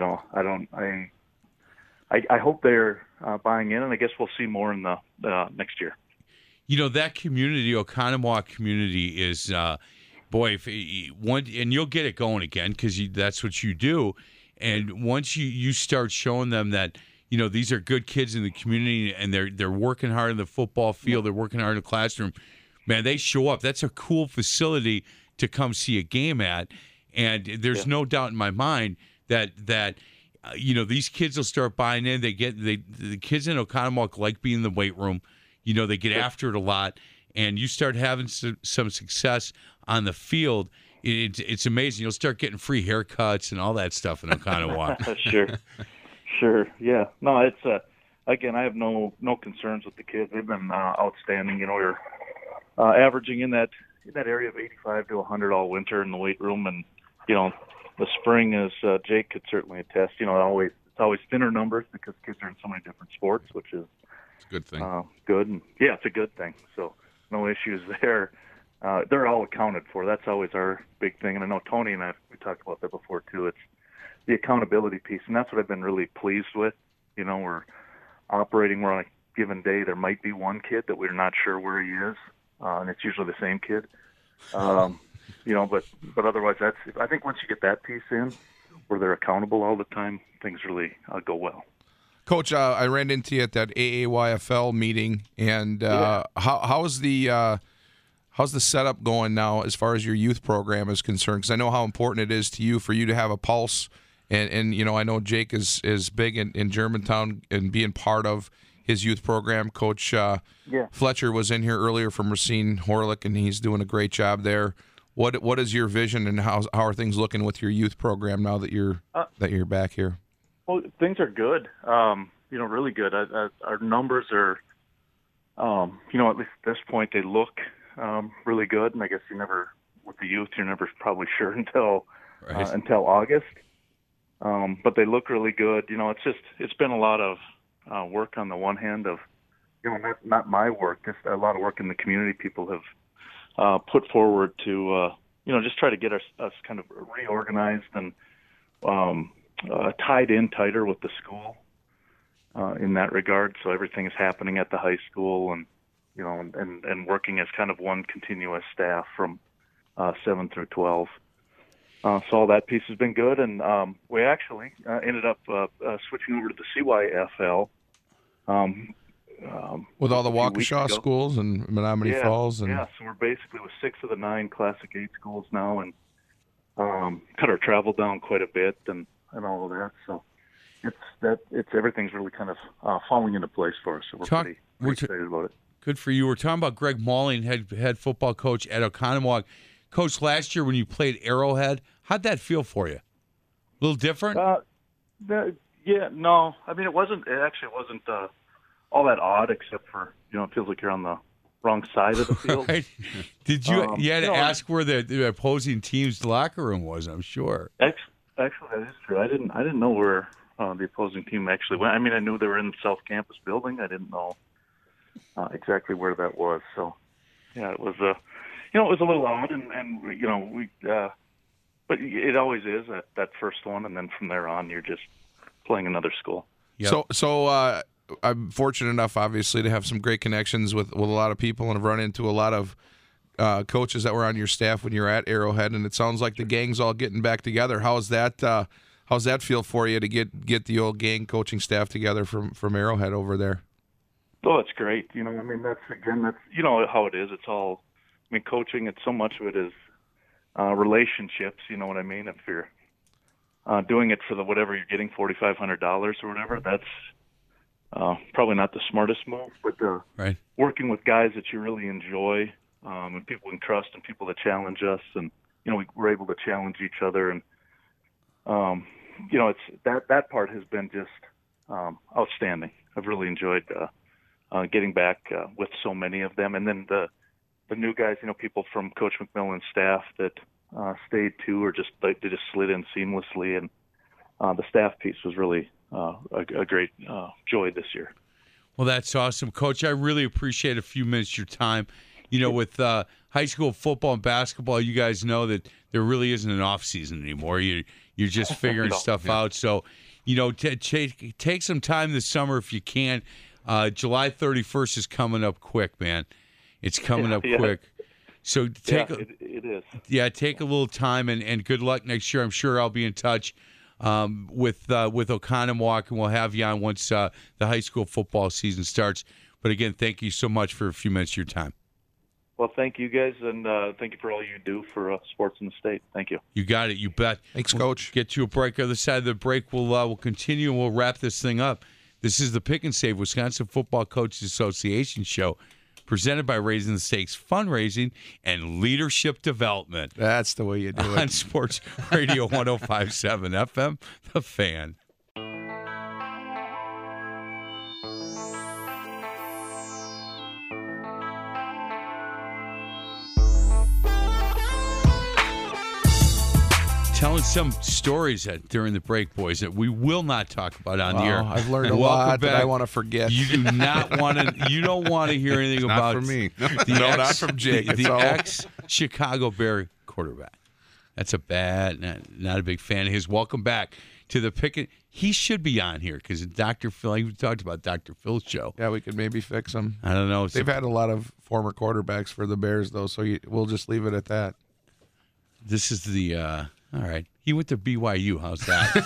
hope they're buying in, and I guess we'll see more in the next year. That community, Oconomowoc community, is, and you'll get it going again because that's what you do. And once you start showing them that, these are good kids in the community and they're working hard in the football field, they're working hard in the classroom, man, they show up. That's a cool facility to come see a game at. And there's no doubt in my mind that these kids will start buying in. The kids in Oconomowoc like being in the weight room. They get after it a lot, and you start having some success on the field. It's amazing. You'll start getting free haircuts and all that stuff in Oconomowoc. Sure. Yeah. No, it's again, I have no concerns with the kids. They've been outstanding. We're averaging in that area of 85 to 100 all winter in the weight room, and the spring, as Jake could certainly attest, it's always thinner numbers because kids are in so many different sports, which is a good thing. Good, and yeah, it's a good thing. So no issues there. They're all accounted for. That's always our big thing, and I know Tony and we talked about that before too. It's the accountability piece, and that's what I've been really pleased with. We're operating. We're on a given day. There might be one kid that we're not sure where he is, and it's usually the same kid. But otherwise, I think once you get that piece in, where they're accountable all the time, things really go well. Coach, I ran into you at that AAYFL meeting, and how's the setup going now as far as your youth program is concerned? Because I know how important it is to you for you to have a pulse, and I know Jake is big in Germantown and being part of his youth program. Coach Fletcher was in here earlier from Racine Horlick, and he's doing a great job there. What is your vision, and how are things looking with your youth program now that you're back here? Well, things are good. Really good. Our numbers are, at least at this point, they look really good. And I guess with the youth, you're never probably sure until August. But they look really good. It's been a lot of work on the one hand of, not my work, just a lot of work in the community. People have put forward to, just try to get us kind of reorganized and tied in tighter with the school in that regard. So everything is happening at the high school, and and working as kind of one continuous staff from 7 through 12. So all that piece has been good, and we actually ended up switching over to the CYFL. With all the Waukesha schools and Menominee Falls. And... Yeah, so we're basically with 6 of the 9 Classic 8 schools now, and cut our travel down quite a bit and all of that. So it's everything's really kind of falling into place for us. So we're pretty excited about it. Good for you. We're talking about Greg Malling, head football coach at Oconomowoc. Coach, last year when you played Arrowhead, how'd that feel for you? A little different? No. I mean, it actually wasn't all that odd, except for, it feels like you're on the wrong side of the field. Right. Did you you had to ask where the opposing team's locker room was, I'm sure. Actually, that is true. I didn't know where the opposing team actually went. I mean, I knew they were in the South Campus building. I didn't know exactly where that was. So, yeah, it was it was a little odd, and we but it always is that first one, and then from there on, you're just playing another school. Yep. So I'm fortunate enough, obviously, to have some great connections with a lot of people, and have run into a lot of coaches that were on your staff when you were at Arrowhead, and it sounds like the gang's all getting back together. How's that feel for you to get the old gang coaching staff together from Arrowhead over there? Oh, it's great. I mean, that's how it is. It's all, I mean, coaching, it's so much of it is relationships, you know what I mean? If you're doing it for whatever you're getting, $4,500 or whatever, that's probably not the smartest move, but right. Working with guys that you really enjoy, and people we can trust, and people that challenge us, and we're able to challenge each other, and it's that part has been just outstanding. I've really enjoyed getting back with so many of them, and then the new guys, people from Coach McMillan's staff that stayed too, or they just slid in seamlessly, and the staff piece was really a great joy this year. Well, that's awesome, Coach. I really appreciate a few minutes of your time. With high school football and basketball, you guys know that there really isn't an off season anymore. You're just figuring stuff out. So, take some time this summer if you can. July 31st is coming up quick, man. It's coming up quick. So it is. Yeah, take a little time, and good luck next year. I'm sure I'll be in touch with Oconomowoc, and we'll have you on once the high school football season starts. But again, thank you so much for a few minutes of your time. Well, thank you guys, and thank you for all you do for sports in the state. Thank you. You got it. You bet. Thanks, Coach. We'll get to a break. Other side of the break, we'll continue, and we'll wrap this thing up. This is the Pick and Save Wisconsin Football Coaches Association show, presented by Raising the Stakes Fundraising and Leadership Development. That's the way you do it. On Sports Radio 105.7 FM, The Fan. telling some stories during the break, boys, that we will not talk about on the air. I've learned a lot that I want to forget. You do not want to. You don't want to hear anything about. Not for me. Not from Jake. The ex-Chicago Bear quarterback. That's not a big fan of his. Welcome back to the Pickett. He should be on here because Dr. Phil. We talked about Dr. Phil's show. Yeah, we could maybe fix him. I don't know. They've had a lot of former quarterbacks for the Bears, though, so we'll just leave it at that. This is the all right. He went to BYU. How's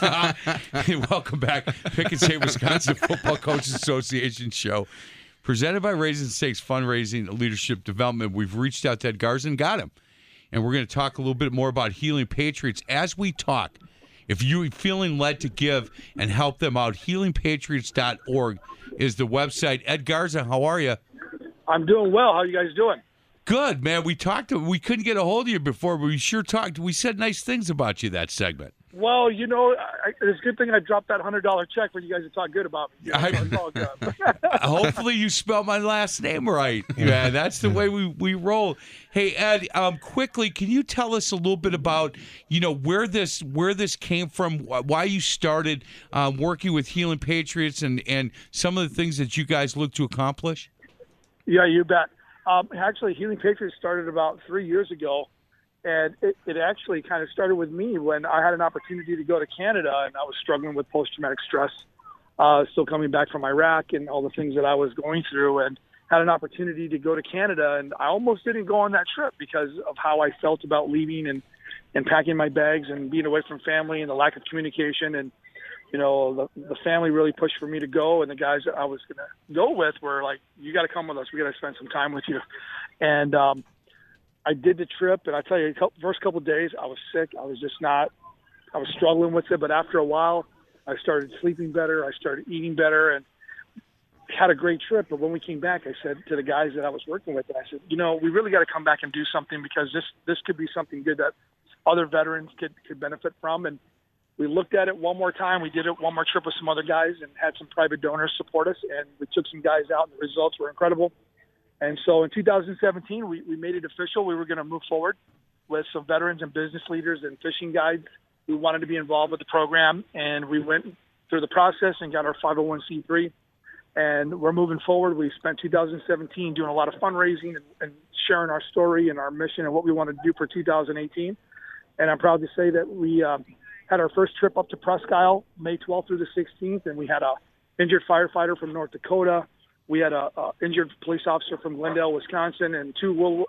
that? Welcome back, Pick and Save Wisconsin Football Coaches Association show, presented by Raising Stakes Fundraising and Leadership Development. We've reached out to Ed Garza and got him, and we're going to talk a little bit more about Healing Patriots as we talk. If you're feeling led to give and help them out, healingpatriots.org is the website. Ed Garza, how are you? I'm doing well. How are you guys doing? Good, man. We couldn't get a hold of you before, but we sure talked. We said nice things about you that segment. Well, it's a good thing I dropped that $100 check for you guys to talk good about me. It's all good. Hopefully you spelled my last name right. Yeah, that's the way we roll. Hey, Ed, quickly, can you tell us a little bit about, where this came from, why you started working with Healing Patriots and some of the things that you guys look to accomplish? Yeah, you bet. Actually, Healing Patriots started about 3 years ago. And it actually kind of started with me when I had an opportunity to go to Canada, and I was struggling with post-traumatic stress, still coming back from Iraq and all the things that I was going through, and had an opportunity to go to Canada. And I almost didn't go on that trip because of how I felt about leaving and packing my bags and being away from family and the lack of communication. And, the family really pushed for me to go, and the guys that I was going to go with were like, you got to come with us. We got to spend some time with you. And I did the trip, and I tell you, the first couple of days, I was sick. I was struggling with it. But after a while, I started sleeping better. I started eating better, and had a great trip. But when we came back, I said to the guys that I was working with, I said, we really got to come back and do something because this could be something good that other veterans could benefit from. And we looked at it one more time. We did it one more trip with some other guys and had some private donors support us, and we took some guys out, and the results were incredible. And so in 2017, we made it official. We were going to move forward with some veterans and business leaders and fishing guides who wanted to be involved with the program. And we went through the process and got our 501c3. And we're moving forward. We spent 2017 doing a lot of fundraising and sharing our story and our mission and what we wanted to do for 2018. And I'm proud to say that we had our first trip up to Presque Isle, May 12th through the 16th. And we had a injured firefighter from North Dakota. We had a injured police officer from Glendale, Wisconsin, and two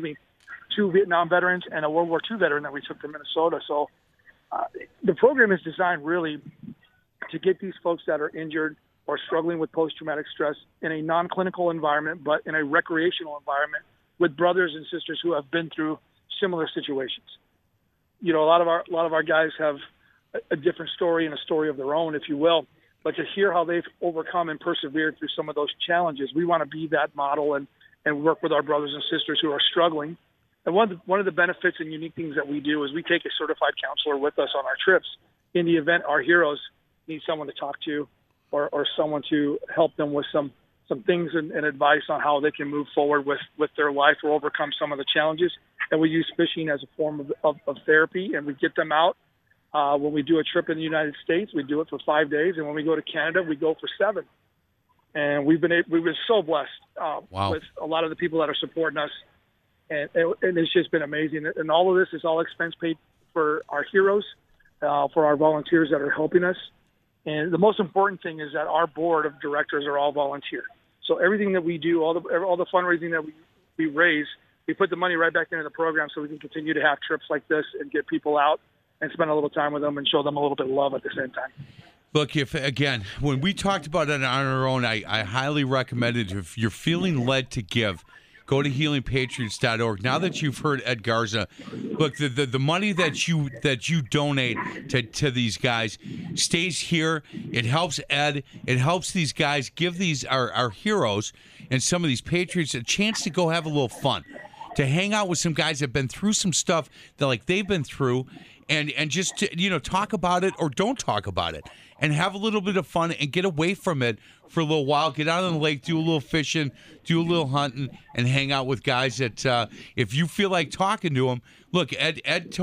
Vietnam veterans and a World War II veteran that we took from Minnesota. So the program is designed really to get these folks that are injured or struggling with post-traumatic stress in a non-clinical environment, but in a recreational environment with brothers and sisters who have been through similar situations. A lot of our guys have a different story and a story of their own, if you will. But to hear how they've overcome and persevered through some of those challenges, we want to be that model and work with our brothers and sisters who are struggling. And one of the benefits and unique things that we do is we take a certified counselor with us on our trips in the event our heroes need someone to talk to or someone to help them with some things and advice on how they can move forward with their life or overcome some of the challenges. And we use fishing as a form of therapy, and we get them out. When we do a trip in the United States, we do it for 5 days, and when we go to Canada, we go for 7. And we've been so blessed with a lot of the people that are supporting us, and it's just been amazing. And all of this is all expense paid for our heroes, for our volunteers that are helping us. And the most important thing is that our board of directors are all volunteer. So everything that we do, all the fundraising that we raise, we put the money right back into the program so we can continue to have trips like this and get people out and spend a little time with them and show them a little bit of love at the same time. Look, when we talked about it on our own, I highly recommend it. If you're feeling led to give, go to healingpatriots.org. Now that you've heard Ed Garza, look, the money that you donate to these guys stays here. It helps Ed. It helps these guys, give these our heroes and some of these Patriots a chance to go have a little fun, to hang out with some guys that have been through some stuff that they've been through. And just to, talk about it or don't talk about it and have a little bit of fun and get away from it for a little while. Get out on the lake, do a little fishing, do a little hunting, and hang out with guys that if you feel like talking to them. Look, Ed told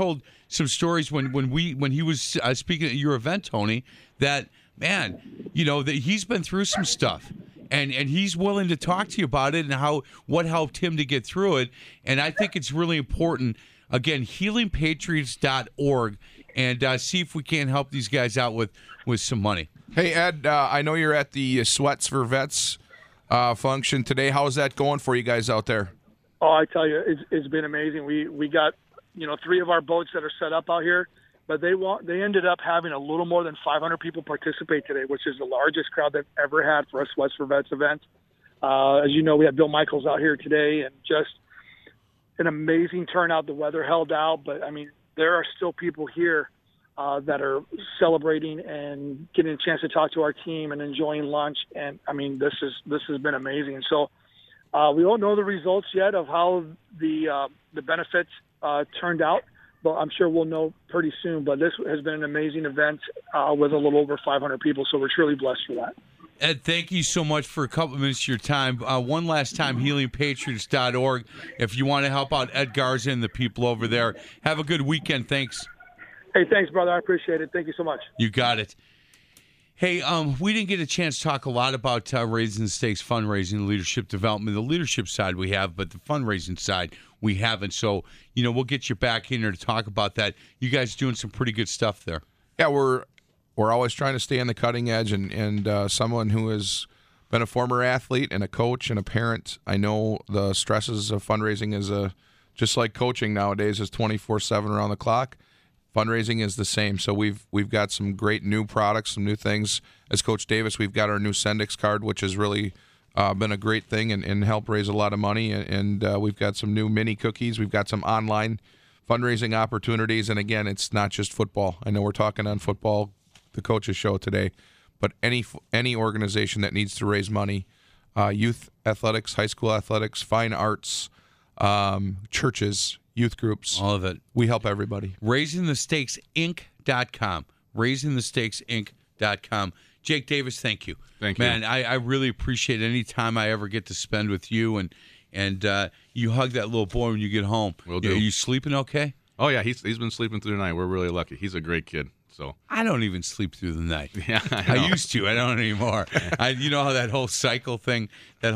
some stories when he was speaking at your event, Tony, that, man, that he's been through some stuff. And he's willing to talk to you about it and what helped him to get through it. And I think it's really important. Again, healingpatriots.org, and see if we can't help these guys out with some money. Hey, Ed, I know you're at the Sweats for Vets function today. How's that going for you guys out there? Oh, I tell you, it's been amazing. We got 3 of our boats that are set up out here, but they ended up having a little more than 500 people participate today, which is the largest crowd they've ever had for a Sweats for Vets event. As you know, we had Bill Michaels out here today, and just an amazing turnout. The weather held out, but I mean, there are still people here that are celebrating and getting a chance to talk to our team and enjoying lunch. And I mean, this has been amazing. So we don't know the results yet of how the benefits turned out, but I'm sure we'll know pretty soon. But this has been an amazing event with a little over 500 people, so we're truly blessed for that. Ed, thank you so much for a couple of minutes of your time. One last time, healingpatriots.org. If you want to help out Ed Garza and the people over there, have a good weekend. Thanks. Hey, thanks, brother. I appreciate it. Thank you so much. You got it. Hey, we didn't get a chance to talk a lot about Raising the Stakes fundraising, leadership development. The leadership side we have, but the fundraising side we haven't. So, we'll get you back in here to talk about that. You guys doing some pretty good stuff there. Yeah, we're always trying to stay on the cutting edge, and someone who has been a former athlete and a coach and a parent, I know the stresses of fundraising is just like coaching nowadays is 24/7 around the clock. Fundraising is the same. So we've got some great new products, some new things. As Coach Davis, we've got our new Sendix card, which has really been a great thing and helped raise a lot of money. And we've got some new mini cookies. We've got some online fundraising opportunities. And again, it's not just football. I know we're talking on football, the coaches show today, but any organization that needs to raise money, youth athletics, high school athletics, fine arts, churches, youth groups, all of it. We help everybody. RaisingTheStakesInc.com. RaisingTheStakesInc.com. Jake Davis, thank you. Thank you. Man, I really appreciate any time I ever get to spend with you, and you hug that little boy when you get home. Will do. Are you sleeping okay? Oh, yeah, he's been sleeping through the night. We're really lucky. He's a great kid. So I don't even sleep through the night. Yeah, I used to. I don't anymore. You know how that whole cycle thing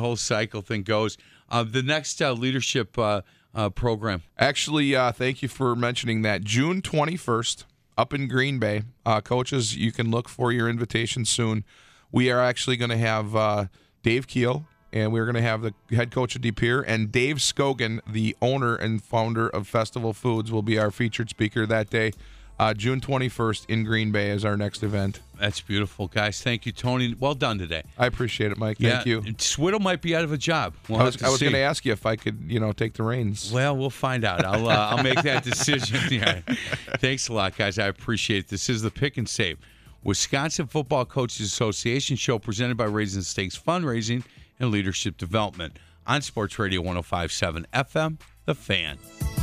goes. The next leadership program. Actually, thank you for mentioning that. June 21st, up in Green Bay. Coaches, you can look for your invitation soon. We are actually going to have Dave Keel, and we're going to have the head coach of De Pere, and Dave Scogan, the owner and founder of Festival Foods, will be our featured speaker that day. June 21st in Green Bay is our next event. That's beautiful, guys. Thank you, Tony. Well done today. I appreciate it, Mike. Thank you. Swiddle might be out of a job. I was going to ask you if I could, take the reins. Well, we'll find out. I'll make that decision. Yeah. Thanks a lot, guys. I appreciate it. This is the Pick and Save Wisconsin Football Coaches Association show presented by Raising the Stakes Fundraising and Leadership Development on Sports Radio 105.7 FM, The Fan.